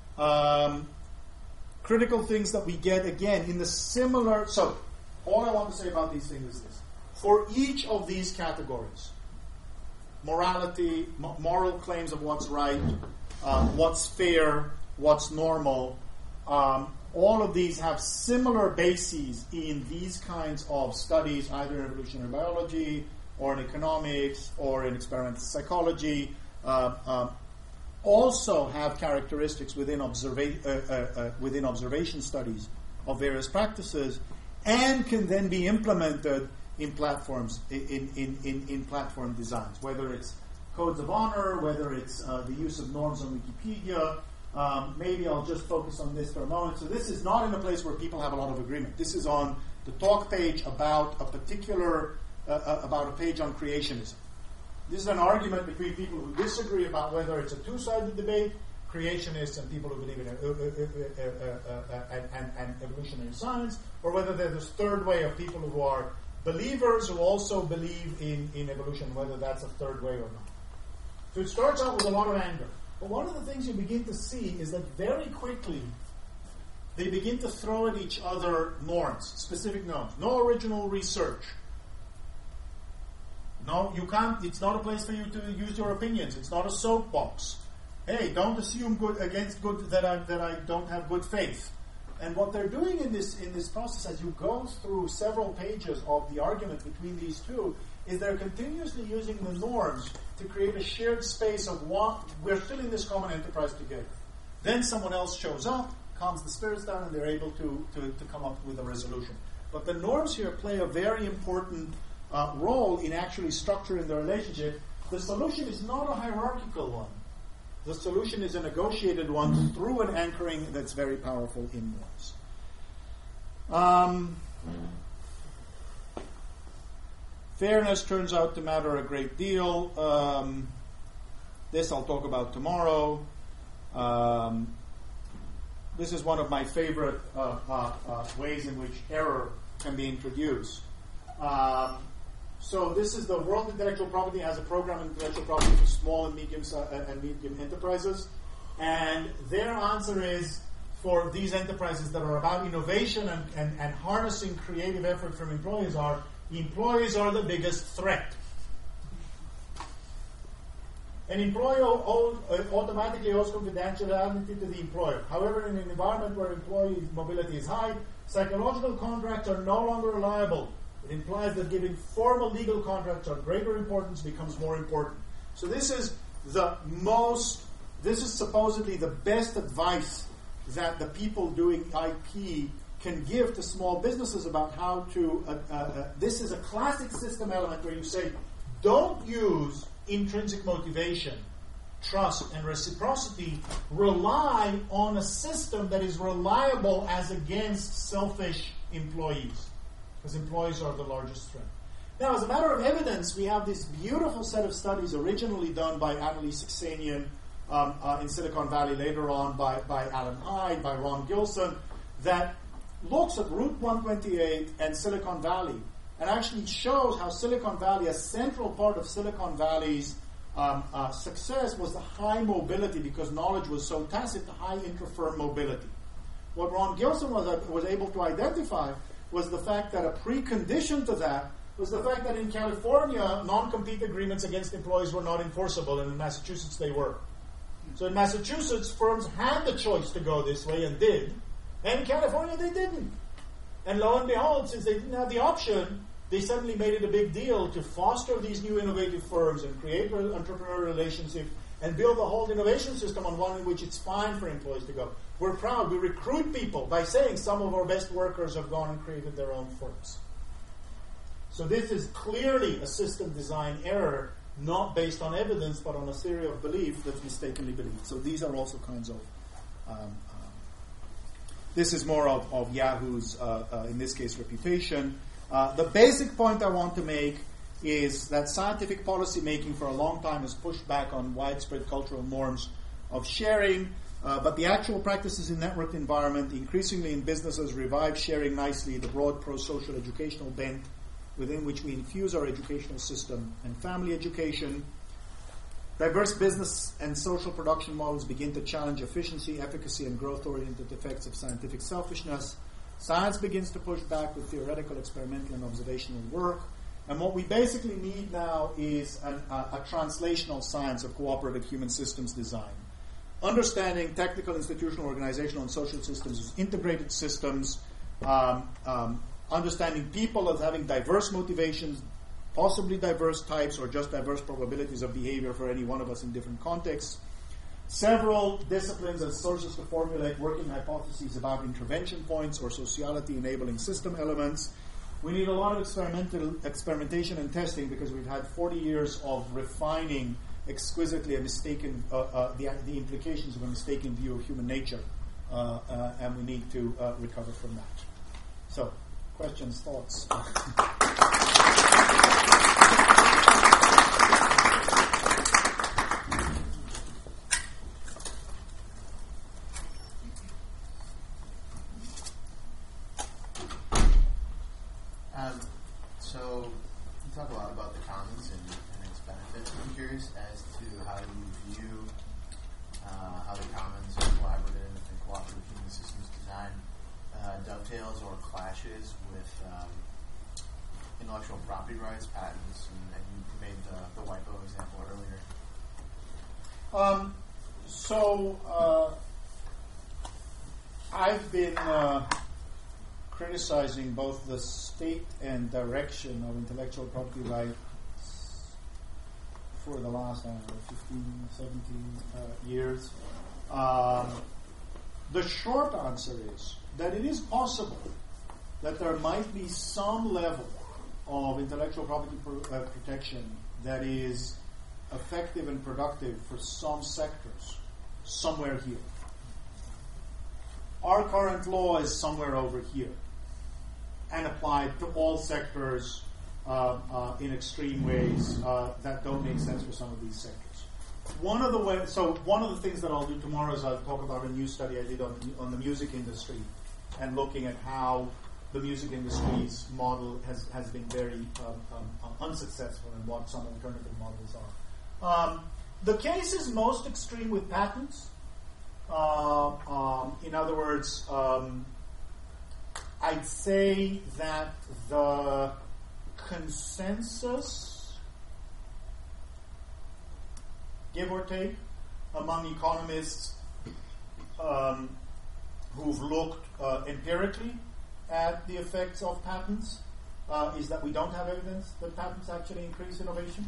Critical things that we get, again, in the similar... So, all I want to say about these things is this. For each of these categories, morality, moral claims of what's right, what's fair, what's normal, all of these have similar bases in these kinds of studies, either in evolutionary biology, or in economics, or in experimental psychology, also have characteristics within observation studies of various practices, and can then be implemented in platforms, in platform designs, whether it's codes of honor, whether it's the use of norms on Wikipedia. Maybe I'll just focus on this for a moment. So this is not in a place where people have a lot of agreement. This is on the talk page about a particular, about a page on creationism. This is an argument between people who disagree about whether it's a two-sided debate, creationists and people who believe in and evolutionary science, or whether there's this third way of people who are believers who also believe in evolution, whether that's a third way or not. So it starts out with a lot of anger. But one of the things you begin to see is that very quickly they begin to throw at each other norms, specific norms. No original research. No, you can't. It's not a place for you to use your opinions. It's not a soapbox. Hey, don't assume good against good that I don't have good faith. And what they're doing in this process, as you go through several pages of the argument between these two, is they're continuously using the norms to create a shared space of what we're still in this common enterprise together. Then someone else shows up, calms the spirits down, and they're able to come up with a resolution. But the norms here play a very important role in actually structuring the relationship. The solution is not a hierarchical one. The solution is a negotiated one through an anchoring that's very powerful in norms. Fairness turns out to matter a great deal. This I'll talk about tomorrow. This is one of my favorite ways in which error can be introduced. So this is the World Intellectual Property has a program in intellectual property for small and medium enterprises. And their answer is, for these enterprises that are about innovation and harnessing creative effort from employees are the biggest threat. An employer automatically owes confidentiality to the employer. However, in an environment where employee mobility is high, psychological contracts are no longer reliable. It implies that giving formal legal contracts of greater importance becomes more important. So this is supposedly the best advice that the people doing IP can give to small businesses about how to, this is a classic system element where you say, don't use intrinsic motivation, trust, and reciprocity. Rely on a system that is reliable as against selfish employees, because employees are the largest threat. Now, as a matter of evidence, we have this beautiful set of studies originally done by Annalise Saxenian in Silicon Valley, later on by Alan Hyde, by Ron Gilson, that looks at Route 128 and Silicon Valley and actually shows how Silicon Valley, a central part of Silicon Valley's success was the high mobility, because knowledge was so tacit, the high intra-firm mobility. What Ron Gilson was able to identify was the fact that a precondition to that was the fact that in California, non-compete agreements against employees were not enforceable, and in Massachusetts they were. So in Massachusetts, firms had the choice to go this way and did, and in California they didn't. And lo and behold, since they didn't have the option, they suddenly made it a big deal to foster these new innovative firms and create entrepreneurial relationships and build a whole innovation system on one in which it's fine for employees to go. We're proud. We recruit people by saying some of our best workers have gone and created their own firms. So this is clearly a system design error, not based on evidence, but on a theory of belief that's mistakenly believed. So these are also kinds of... this is more of Yahoo's, in this case, reputation. The basic point I want to make is that scientific policy making for a long time has pushed back on widespread cultural norms of sharing, but the actual practices in networked environment, increasingly in businesses, revive sharing nicely the broad pro-social educational bent within which we infuse our educational system and family education. Diverse business and social production models begin to challenge efficiency, efficacy, and growth-oriented effects of scientific selfishness. Science begins to push back with theoretical, experimental, and observational work. And what we basically need now is a translational science of cooperative human systems design. Understanding technical, institutional, organizational, and social systems as integrated systems, understanding people as having diverse motivations, possibly diverse types, or just diverse probabilities of behavior for any one of us in different contexts. several disciplines as sources to formulate working hypotheses about intervention points or sociality enabling system elements. We need a lot of experimentation and testing because we've had 40 years of refining exquisitely a mistaken the implications of a mistaken view of human nature, and we need to recover from that. So, questions, thoughts? So, you talk a lot about the commons and its benefits. I'm curious as to how you view how the commons and collaborative and cooperative human systems design dovetails or clashes with intellectual property rights, patents, and you made the WIPO example earlier. I've been criticizing both the state and direction of intellectual property rights for the last, 15, 17 years. The short answer is that it is possible that there might be some level of intellectual property protection that is effective and productive for some sectors somewhere here. Our current law is somewhere over here and applied to all sectors in extreme ways that don't make sense for some of these sectors. One of the things that I'll do tomorrow is I'll talk about a new study I did on the music industry and looking at how the music industry's model has been very unsuccessful and what some alternative models are. The case is most extreme with patents. In other words, I'd say that the consensus, give or take, among economists who've looked empirically at the effects of patents is that we don't have evidence that patents actually increase innovation.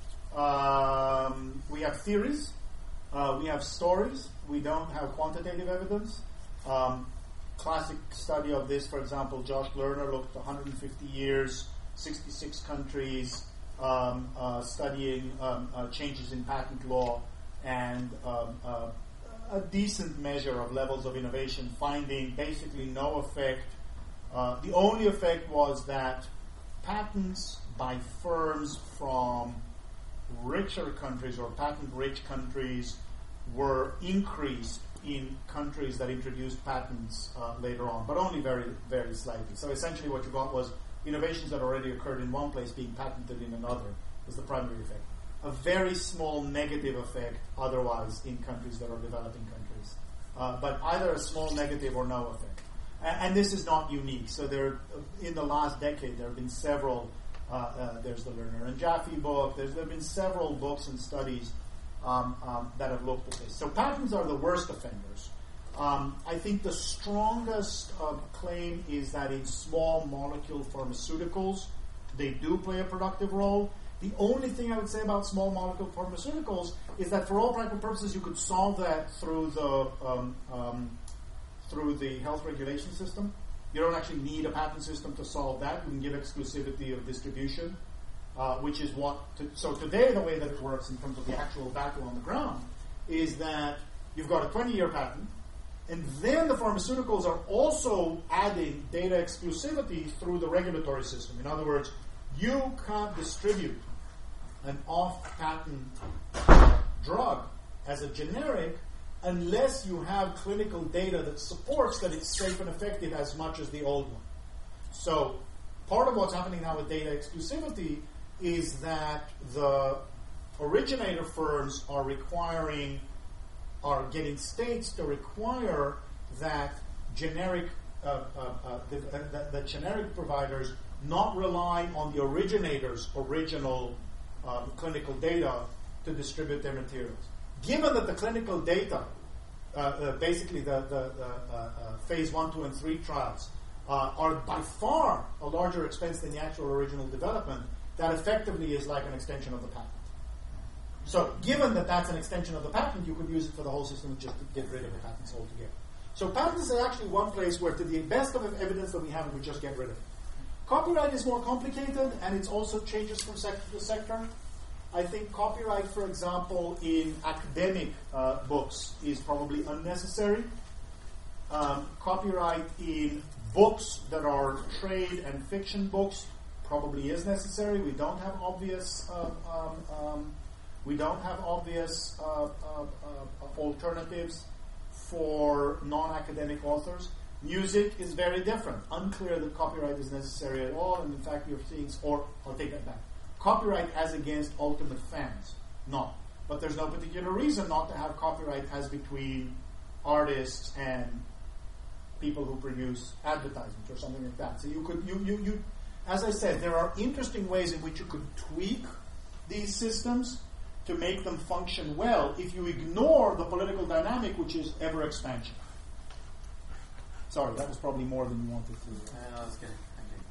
We have theories, we have stories, we don't have quantitative evidence. Classic study of this, for example, Josh Lerner looked 150 years, 66 countries, studying changes in patent law and a decent measure of levels of innovation, finding basically no effect. The only effect was that patents by firms from richer countries or patent-rich countries were increased in countries that introduced patents later on, but only very, very slightly. So essentially what you got was innovations that already occurred in one place being patented in another was the primary effect. A very small negative effect otherwise in countries that are developing countries. But either a small negative or no effect. And this is not unique. So in the last decade there have been several, there's the Lerner and Jaffe book, there have been several books and studies that have looked at this. So patents are the worst offenders. I think the strongest claim is that in small molecule pharmaceuticals, they do play a productive role. The only thing I would say about small molecule pharmaceuticals is that for all practical purposes, you could solve that through the health regulation system. You don't actually need a patent system to solve that. You can give exclusivity of distribution. Which is so today the way that it works in terms of the actual battle on the ground is that you've got a 20-year patent, and then the pharmaceuticals are also adding data exclusivity through the regulatory system. In other words, you can't distribute an off-patent drug as a generic unless you have clinical data that supports that it's safe and effective as much as the old one. So part of what's happening now with data exclusivity is that the originator firms are getting states to require that generic providers not rely on the originator's original clinical data to distribute their materials. Given that the clinical data, basically the phase 1, 2, and 3 trials, are by far a larger expense than the actual original development, that effectively is like an extension of the patent. So given that that's an extension of the patent, you could use it for the whole system just to get rid of the patents altogether. So patents is actually one place where, to the best of evidence that we have, we just get rid of it. Copyright is more complicated, and it also changes from sector to sector. I think copyright, for example, in academic books is probably unnecessary. Copyright in books that are trade and fiction books probably is necessary. We don't have obvious alternatives for non-academic authors. Music is very different. Unclear that copyright is necessary at all, and in fact you're seeing, or I'll take that back. Copyright as against ultimate fans, no. But there's no particular reason not to have copyright as between artists and people who produce advertisements or something like that. So you could, you as I said, there are interesting ways in which you could tweak these systems to make them function well if you ignore the political dynamic, which is ever expansion. Sorry, that was probably more than you wanted to. No, that's good. Thank you.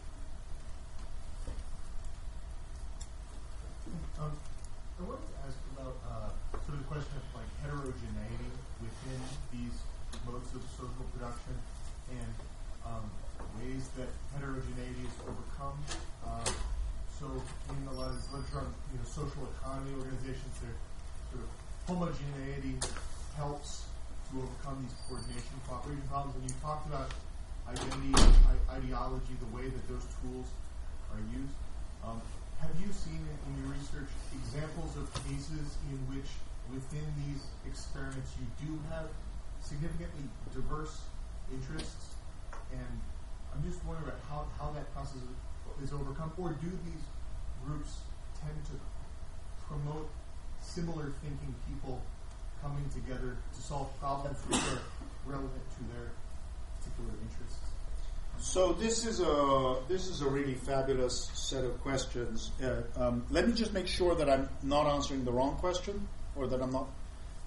I wanted to ask about sort of the question of like heterogeneity within these modes of social production and ways that heterogeneity is overcome. So in a lot of this literature on social economy organizations, their sort of homogeneity helps to overcome these coordination cooperation problems. And you talked about identity, ideology, the way that those tools are used. Have you seen in your research examples of cases in which within these experiments you do have significantly diverse interests? And I'm just wondering about how that process is overcome, or do these groups tend to promote similar thinking people coming together to solve problems which are relevant to their particular interests? So this is a really fabulous set of questions. Let me just make sure that I'm not answering the wrong question, or that I'm not.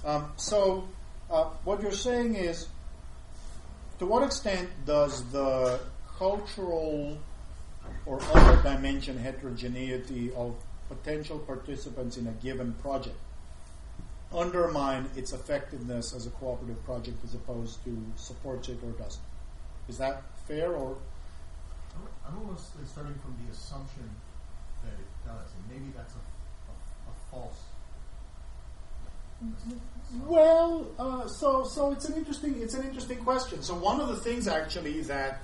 What you're saying is, to what extent does the cultural or other dimension heterogeneity of potential participants in a given project undermine its effectiveness as a cooperative project as opposed to supports it or doesn't? Is that fair? Or I'm almost starting from the assumption that it does, and maybe that's a false. Well, so it's an interesting question. So one of the things actually that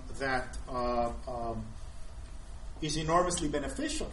is enormously beneficial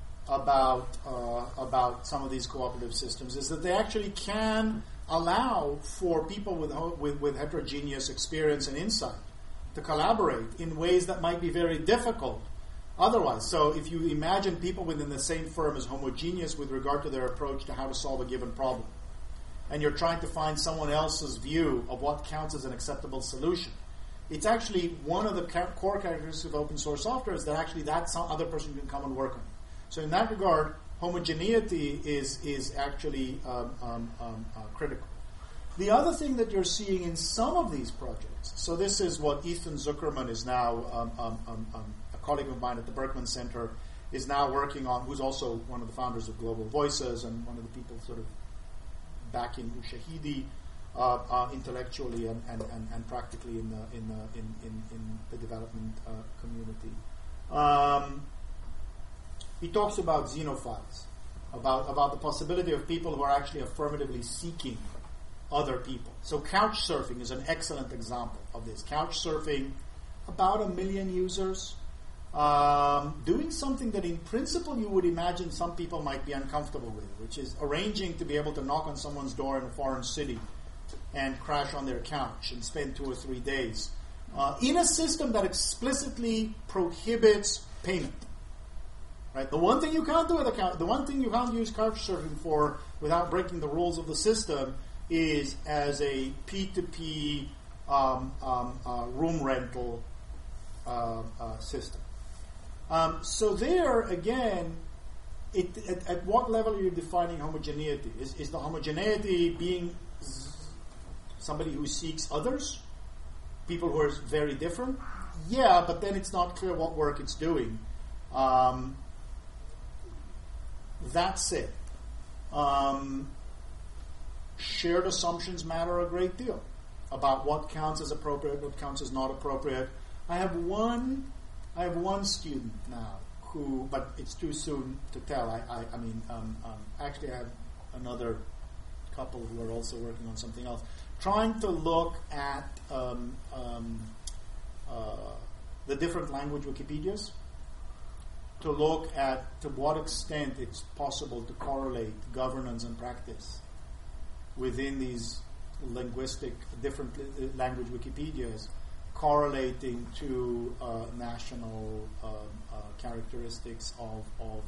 about some of these cooperative systems is that they actually can allow for people with heterogeneous experience and insight to collaborate in ways that might be very difficult otherwise. So if you imagine people within the same firm as homogeneous with regard to their approach to how to solve a given problem, and you're trying to find someone else's view of what counts as an acceptable solution, it's actually one of the core characteristics of open source software is that actually that some other person can come and work on it. So in that regard, homogeneity is actually critical. The other thing that you're seeing in some of these projects, so this is what Ethan Zuckerman is now, a colleague of mine at the Berkman Center, is now working on, who's also one of the founders of Global Voices and one of the people sort of backing Ushahidi intellectually and practically in the development community. He talks about xenophiles, about the possibility of people who are actually affirmatively seeking other people. So couch surfing is an excellent example of this. Couch surfing, about 1 million users, doing something that in principle you would imagine some people might be uncomfortable with, which is arranging to be able to knock on someone's door in a foreign city and crash on their couch and spend 2 or 3 days in a system that explicitly prohibits payment. Right? The one thing you can't do with the one thing you can't use couch surfing for without breaking the rules of the system is as a P2P room rental system. So there, again, at what level are you defining homogeneity? Is the homogeneity being somebody who seeks others? People who are very different? Yeah, but then it's not clear what work it's doing. That said, shared assumptions matter a great deal about what counts as appropriate, what counts as not appropriate. I have one student now who, but it's too soon to tell. Actually, I have another couple who are also working on something else, trying to look at the different language Wikipedias, to look at to what extent it's possible to correlate governance and practice within these different language Wikipedias, correlating to national characteristics of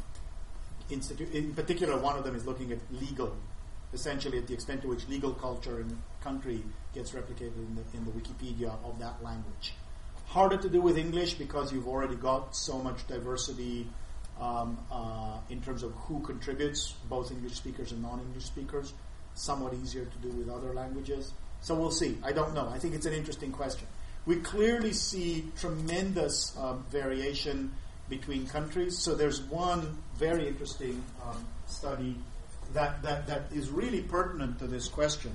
in particular, one of them is looking at legal, essentially at the extent to which legal culture in a country gets replicated in the Wikipedia of that language. Harder to do with English because you've already got so much diversity in terms of who contributes, both English speakers and non-English speakers. Somewhat easier to do with other languages. So we'll see. I don't know. I think it's an interesting question. We clearly see tremendous variation between countries. So there's one very interesting study that is really pertinent to this question.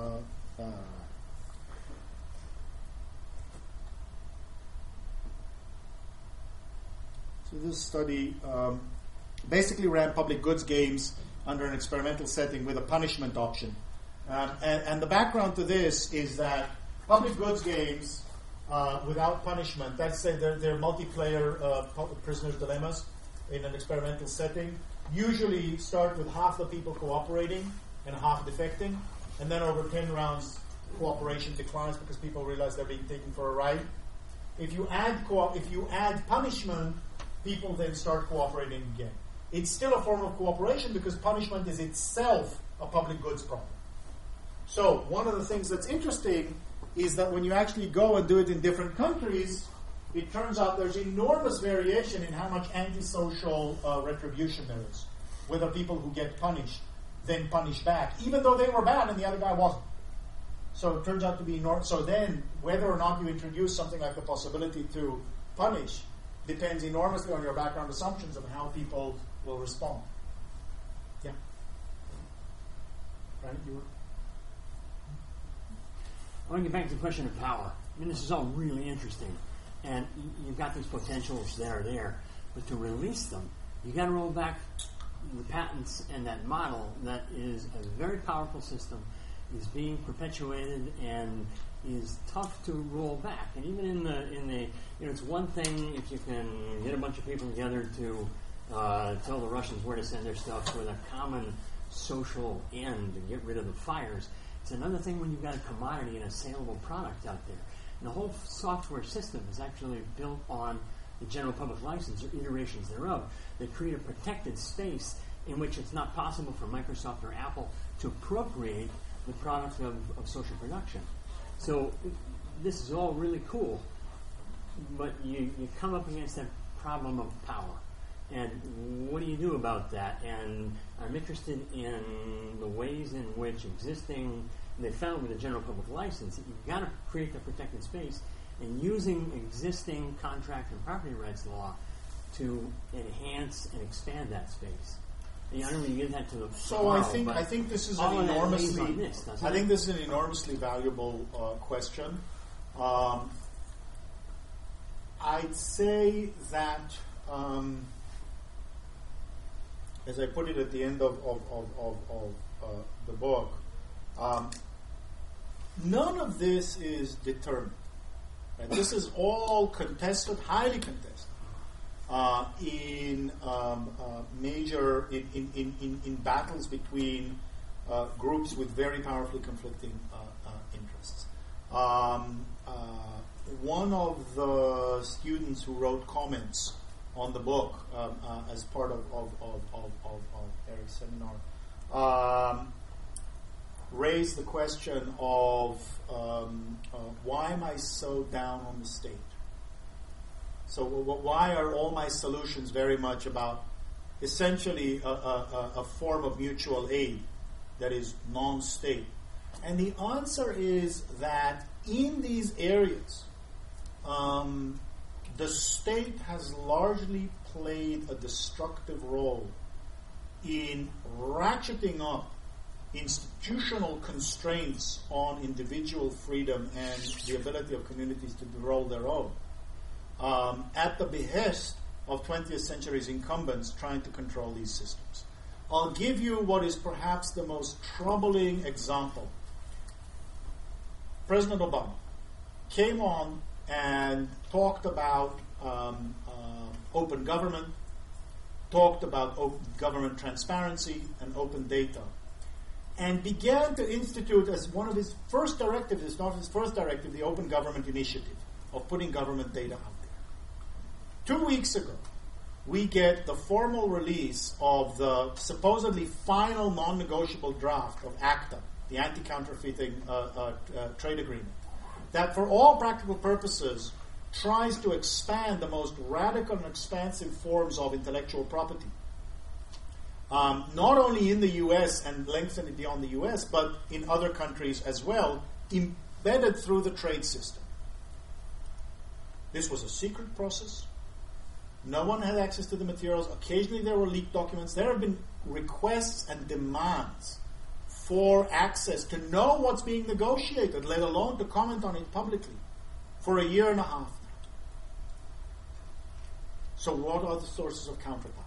So this study basically ran public goods games under an experimental setting with a punishment option. And the background to this is that public goods games without punishment, let's say they're multiplayer prisoner's dilemmas in an experimental setting, usually start with half the people cooperating and half defecting, and then over 10 rounds cooperation declines because people realize they're being taken for a ride. If you add punishment, people then start cooperating again. It's still a form of cooperation because punishment is itself a public goods problem. So one of the things that's interesting is that when you actually go and do it in different countries, it turns out there's enormous variation in how much antisocial retribution there is. Whether people who get punished then punish back, even though they were bad and the other guy wasn't. So it turns out to be enormous. So then, whether or not you introduce something like the possibility to punish depends enormously on your background assumptions of how people will respond. Yeah. Right? I want to get back to the question of power. I mean, this is all really interesting. And you've got these potentials that are there. But to release them, you got to roll back the patents and that model that is a very powerful system, is being perpetuated and is tough to roll back. And even in the it's one thing if you can get a bunch of people together to tell the Russians where to send their stuff with a common social end to get rid of the fires. It's another thing when you've got a commodity and a saleable product out there. And the whole software system is actually built on the general public license or iterations thereof that create a protected space in which it's not possible for Microsoft or Apple to appropriate the product of social production. So this is all really cool, but you come up against that problem of power. And what do you do about that? And I'm interested in the ways in which they found with the general public license that you've got to create the protected space and using existing contract and property rights law to enhance and expand that space. And I don't really get that to the So I think this is an enormously valuable question. I'd say that as I put it at the end of the book, none of this is determined. Right? This is all contested, highly contested, in battles between groups with very powerfully conflicting interests. One of the students who wrote comments on the book as part of Eric's seminar raised the question of why am I so down on the state? So why are all my solutions very much about essentially a form of mutual aid that is non-state? And the answer is that in these areas, the state has largely played a destructive role in ratcheting up institutional constraints on individual freedom and the ability of communities to roll their own, at the behest of 20th century's incumbents trying to control these systems. I'll give you what is perhaps the most troubling example. President Obama came on and talked about open government, talked about government transparency and open data, and began to institute as one of his first directives, if not his first directive, the Open Government Initiative of putting government data out there. 2 weeks ago, we get the formal release of the supposedly final non-negotiable draft of ACTA, the Anti-Counterfeiting Trade Agreement, that for all practical purposes tries to expand the most radical and expansive forms of intellectual property. Not only in the U.S. and lengthen it beyond the U.S., but in other countries as well, embedded through the trade system. This was a secret process. No one had access to the materials. Occasionally there were leaked documents. There have been requests and demands for access to know what's being negotiated, let alone to comment on it publicly, for a year and a half. So what are the sources of counterpower?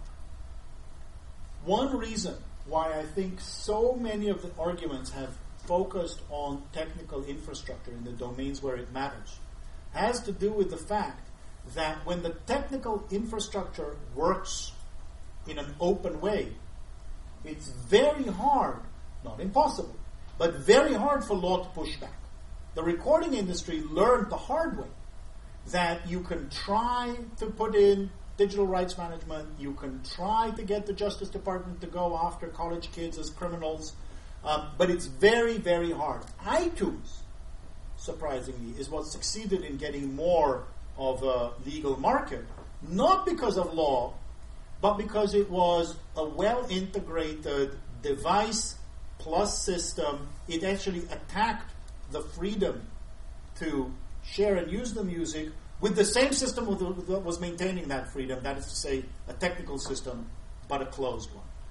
One reason why I think so many of the arguments have focused on technical infrastructure in the domains where it matters has to do with the fact that when the technical infrastructure works in an open way, it's very hard, not impossible, but very hard for law to push back. The recording industry learned the hard way that you can try to put in digital rights management, you can try to get the Justice Department to go after college kids as criminals, but it's very, very hard. iTunes, surprisingly, is what succeeded in getting more of a legal market, not because of law, but because it was a well-integrated device plus system. It actually attacked the freedom to share and use the music with the same system that was maintaining that freedom, that is to say, a technical system, but a closed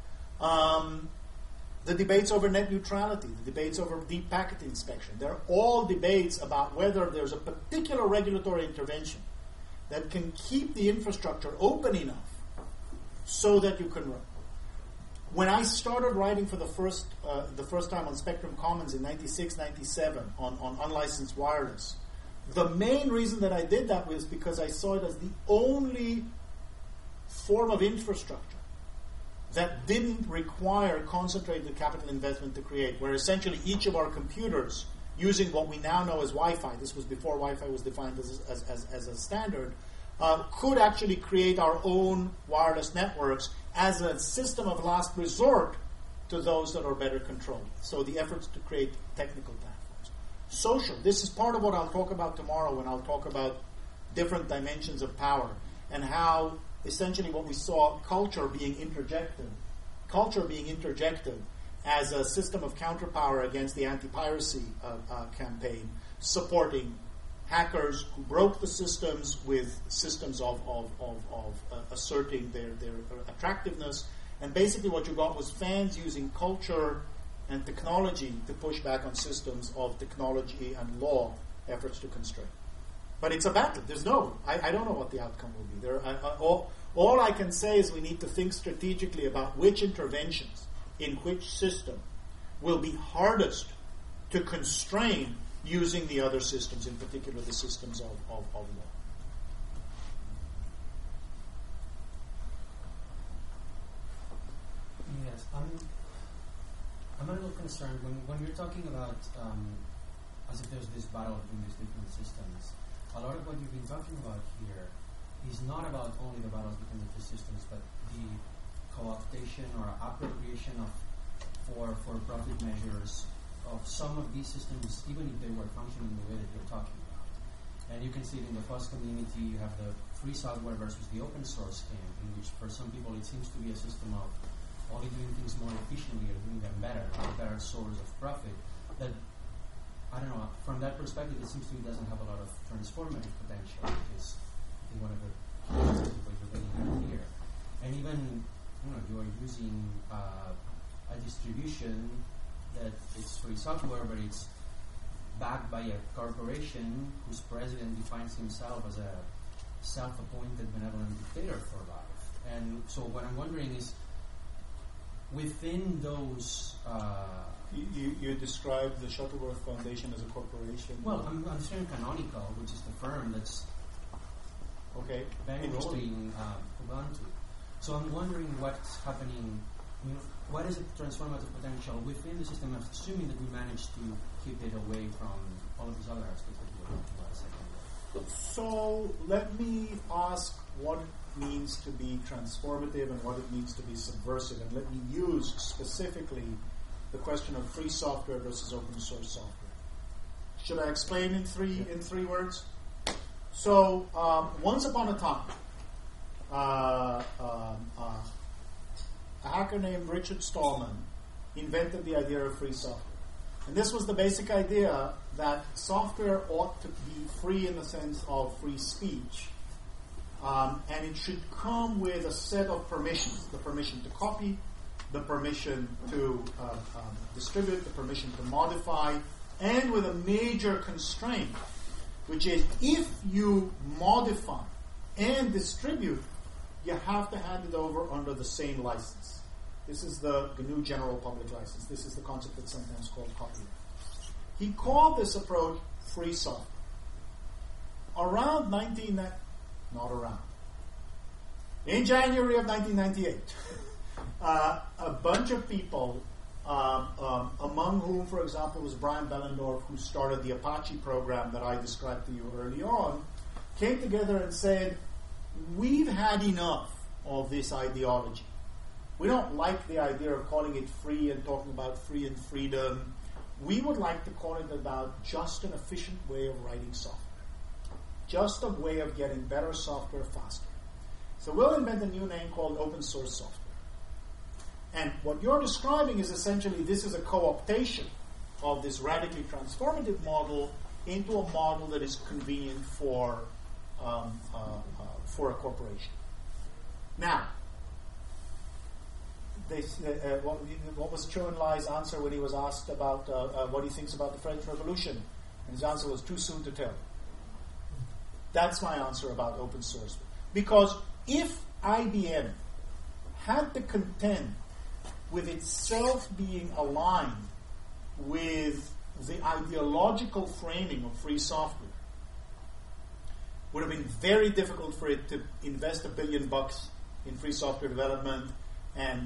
one. The debates over net neutrality, the debates over deep packet inspection, they're all debates about whether there's a particular regulatory intervention that can keep the infrastructure open enough so that you can run. When I started writing for the first time on Spectrum Commons in 96, 97 on unlicensed wireless, the main reason that I did that was because I saw it as the only form of infrastructure that didn't require concentrated capital investment to create, where essentially each of our computers, using what we now know as Wi-Fi, this was before Wi-Fi was defined as a standard, could actually create our own wireless networks as a system of last resort to those that are better controlled. So the efforts to create technical platforms. Social, this is part of what I'll talk about tomorrow when I'll talk about different dimensions of power and how essentially what we saw, culture being interjected as a system of counterpower against the anti-piracy campaign, supporting hackers who broke the systems with systems of asserting their attractiveness. And basically what you got was fans using culture and technology to push back on systems of technology and law efforts to constrain. But it's a battle. I don't know what the outcome will be. All I can say is we need to think strategically about which interventions in which system will be hardest to constrain using the other systems, in particular the systems of law. Yes, I'm a little concerned when you're talking about as if there's this battle between these different systems. A lot of what you've been talking about here is not about only the battles between the two systems, but the co-optation or appropriation for profit measures of some of these systems, even if they were functioning the way that you're talking about. And you can see it in the FOSS community. You have the free software versus the open source camp, in which for some people it seems to be a system of only doing things more efficiently or doing them better, or a better source of profit. That, I don't know, from that perspective, it seems to me doesn't have a lot of transformative potential, which is I think one of the ways we're getting at here. And even you are using a distribution that is free software, but it's backed by a corporation whose president defines himself as a self-appointed benevolent dictator for life. And so what I'm wondering is, within those... You describe the Shuttleworth Foundation as a corporation? Well, I'm saying Canonical, which is the firm that's bankrolling Ubuntu. So I'm wondering what's happening, what is the transformative potential within the system, assuming that we manage to keep it away from all of these other aspects that we were talking about a second ago. So let me ask what it means to be transformative and what it means to be subversive, and let me use specifically the question of free software versus open source software. Should I explain in three words? So once upon a time, a hacker named Richard Stallman invented the idea of free software. And this was the basic idea that software ought to be free in the sense of free speech, and it should come with a set of permissions: the permission to copy, the permission to distribute, the permission to modify, and with a major constraint, which is if you modify and distribute, you have to hand it over under the same license. This is the GNU General Public License. This is the concept that's sometimes called copyright. He called this approach free software. In January of 1998, a bunch of people, among whom, for example, was Brian Bellendorf, who started the Apache program that I described to you early on, came together and said, we've had enough of this ideology. We don't like the idea of calling it free and talking about free and freedom. We would like to call it about just an efficient way of writing software. Just a way of getting better software faster. So we'll invent a new name called open source software. And what you're describing is essentially this is a co-optation of this radically transformative model into a model that is convenient for a corporation. Now, what was Chou En-lai's answer when he was asked about what he thinks about the French Revolution? And his answer was too soon to tell. That's my answer about open source. Because if IBM had to contend with itself being aligned with the ideological framing of free software, would have been very difficult for it to invest $1 billion in free software development and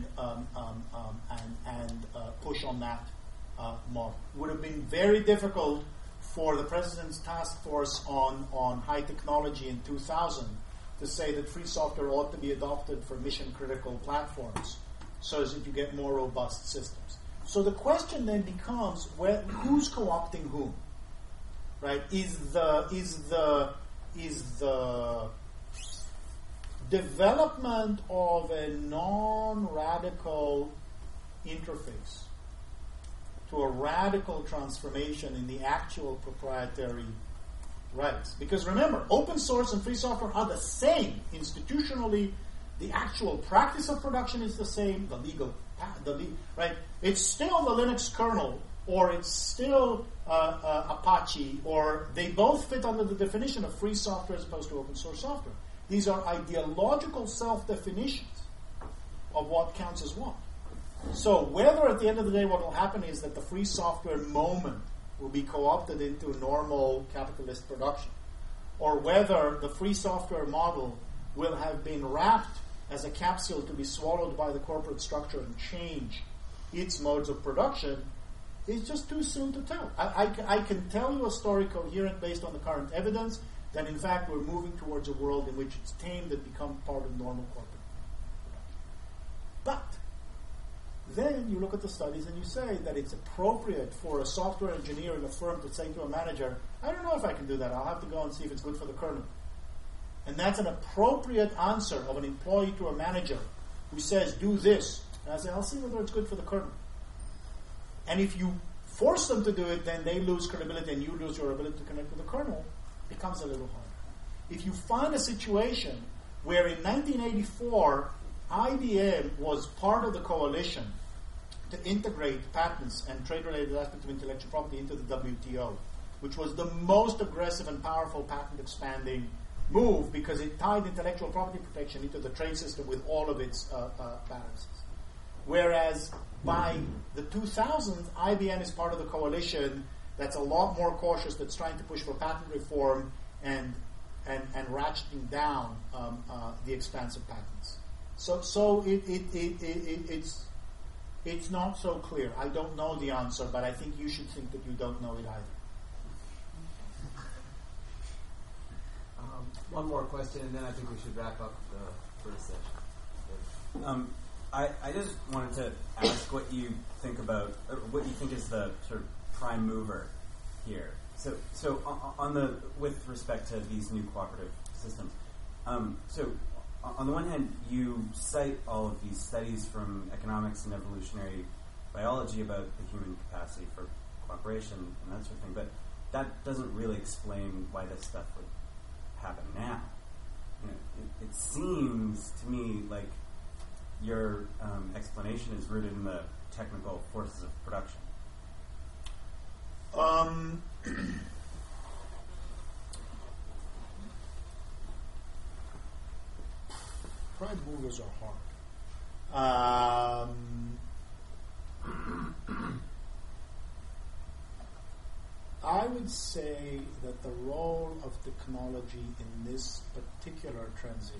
push on that model. Would have been very difficult for the President's task force on high technology in 2000 to say that free software ought to be adopted for mission-critical platforms so as that you get more robust systems. So the question then becomes, who's co-opting whom? Right? Is the development of a non-radical interface to a radical transformation in the actual proprietary rights. Because remember, open source and free software are the same institutionally. The actual practice of production is the same. Right? It's still the Linux kernel, or it's still Apache, or they both fit under the definition of free software as opposed to open source software. These are ideological self-definitions of what counts as what. So whether at the end of the day what will happen is that the free software moment will be co-opted into normal capitalist production, or whether the free software model will have been wrapped as a capsule to be swallowed by the corporate structure and change its modes of production, is just too soon to tell. I can tell you a story coherent based on the current evidence that in fact we're moving towards a world in which it's tamed and become part of normal corporate production. But then you look at the studies and you say that it's appropriate for a software engineer in a firm to say to a manager, I don't know if I can do that, I'll have to go and see if it's good for the kernel. And that's an appropriate answer of an employee to a manager who says, do this. And I say, I'll see whether it's good for the kernel. And if you force them to do it, then they lose credibility and you lose your ability to connect with the kernel. It becomes a little harder. If you find a situation where in 1984 IBM was part of the coalition to integrate patents and trade-related aspects of intellectual property into the WTO, which was the most aggressive and powerful patent-expanding move because it tied intellectual property protection into the trade system with all of its patents. Whereas by the 2000s, IBM is part of the coalition that's a lot more cautious, that's trying to push for patent reform and ratcheting down the expanse of patents. So it's not so clear. I don't know the answer, but I think you should think that you don't know it either. One more question, and then I think we should wrap up the first session. I just wanted to ask what you think about, or what you think is the sort of prime mover here. So with respect to these new cooperative systems, so on the one hand, you cite all of these studies from economics and evolutionary biology about the human capacity for cooperation and that sort of thing, but that doesn't really explain why this stuff would happen now. You know, it seems to me like your explanation is rooted in the technical forces of production. Prime movers are hard. I would say that the role of technology in this particular transition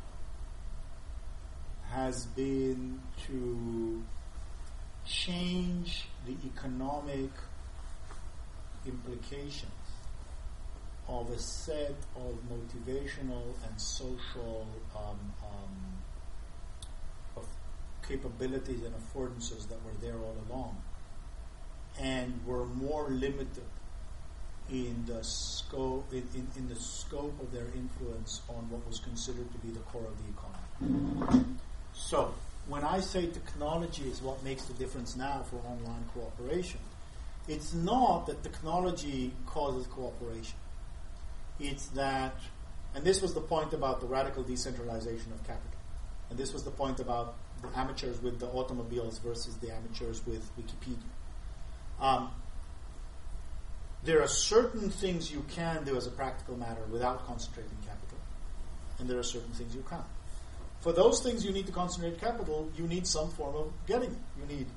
has been to change the economic implications of a set of motivational and social of capabilities and affordances that were there all along, and were more limited in the scope in the scope of their influence on what was considered to be the core of the economy. So, when I say technology is what makes the difference now for online cooperation, it's not that technology causes cooperation. It's that, and this was the point about the radical decentralization of capital, and this was the point about the amateurs with the automobiles versus the amateurs with Wikipedia. There are certain things you can do as a practical matter without concentrating capital, and there are certain things you can't. For those things you need to concentrate capital, you need some form of getting it. You need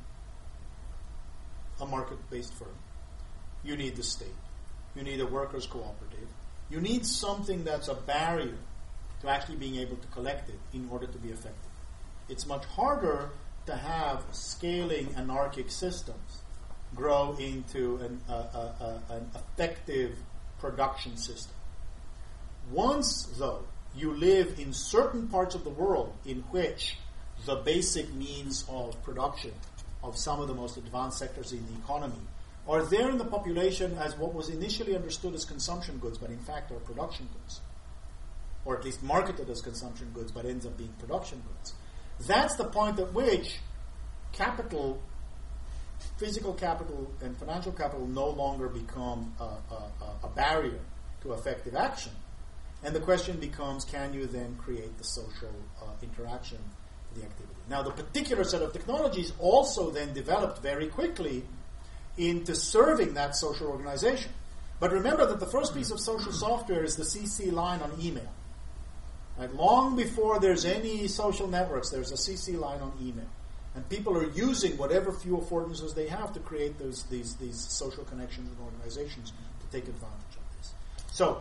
a market-based firm. You need the state. You need a workers' cooperative. You need something that's a barrier to actually being able to collect it in order to be effective. It's much harder to have scaling anarchic systems grow into an effective production system. Once, though, you live in certain parts of the world in which the basic means of production of some of the most advanced sectors in the economy are there in the population as what was initially understood as consumption goods, but in fact are production goods, or at least marketed as consumption goods, but ends up being production goods. That's the point at which capital, physical capital and financial capital no longer become a barrier to effective action. And the question becomes, can you then create the social interaction for the activity? Now, the particular set of technologies also then developed very quickly into serving that social organization. But remember that the first piece of social software is the CC line on email. Right? Long before there's any social networks, there's a CC line on email. And people are using whatever few affordances they have to create these social connections and organizations to take advantage of this. So,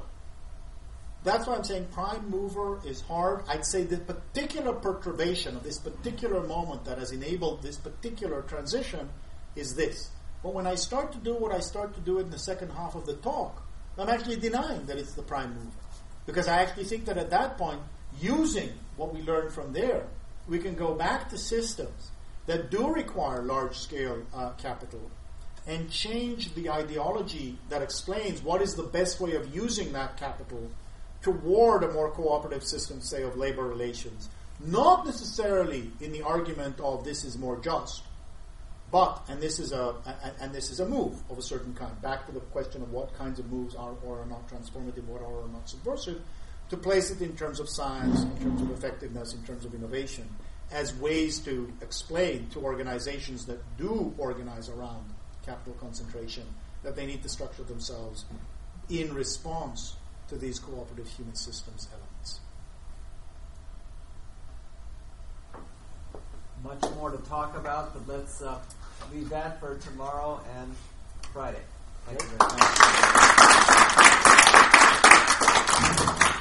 that's why I'm saying prime mover is hard. I'd say the particular perturbation of this particular moment that has enabled this particular transition is this. But when I start to do what I start to do in the second half of the talk, I'm actually denying that it's the prime mover. Because I actually think that at that point, using what we learned from there, we can go back to systems that do require large-scale capital and change the ideology that explains what is the best way of using that capital toward a more cooperative system, say, of labor relations. Not necessarily in the argument of this is more just, but, and this is a move of a certain kind, back to the question of what kinds of moves are or are not transformative, what are not subversive, to place it in terms of science, in terms of effectiveness, in terms of innovation, as ways to explain to organizations that do organize around capital concentration that they need to structure themselves in response to these cooperative human systems elements. Much more to talk about, but let's leave that for tomorrow and Friday. Thank you very much.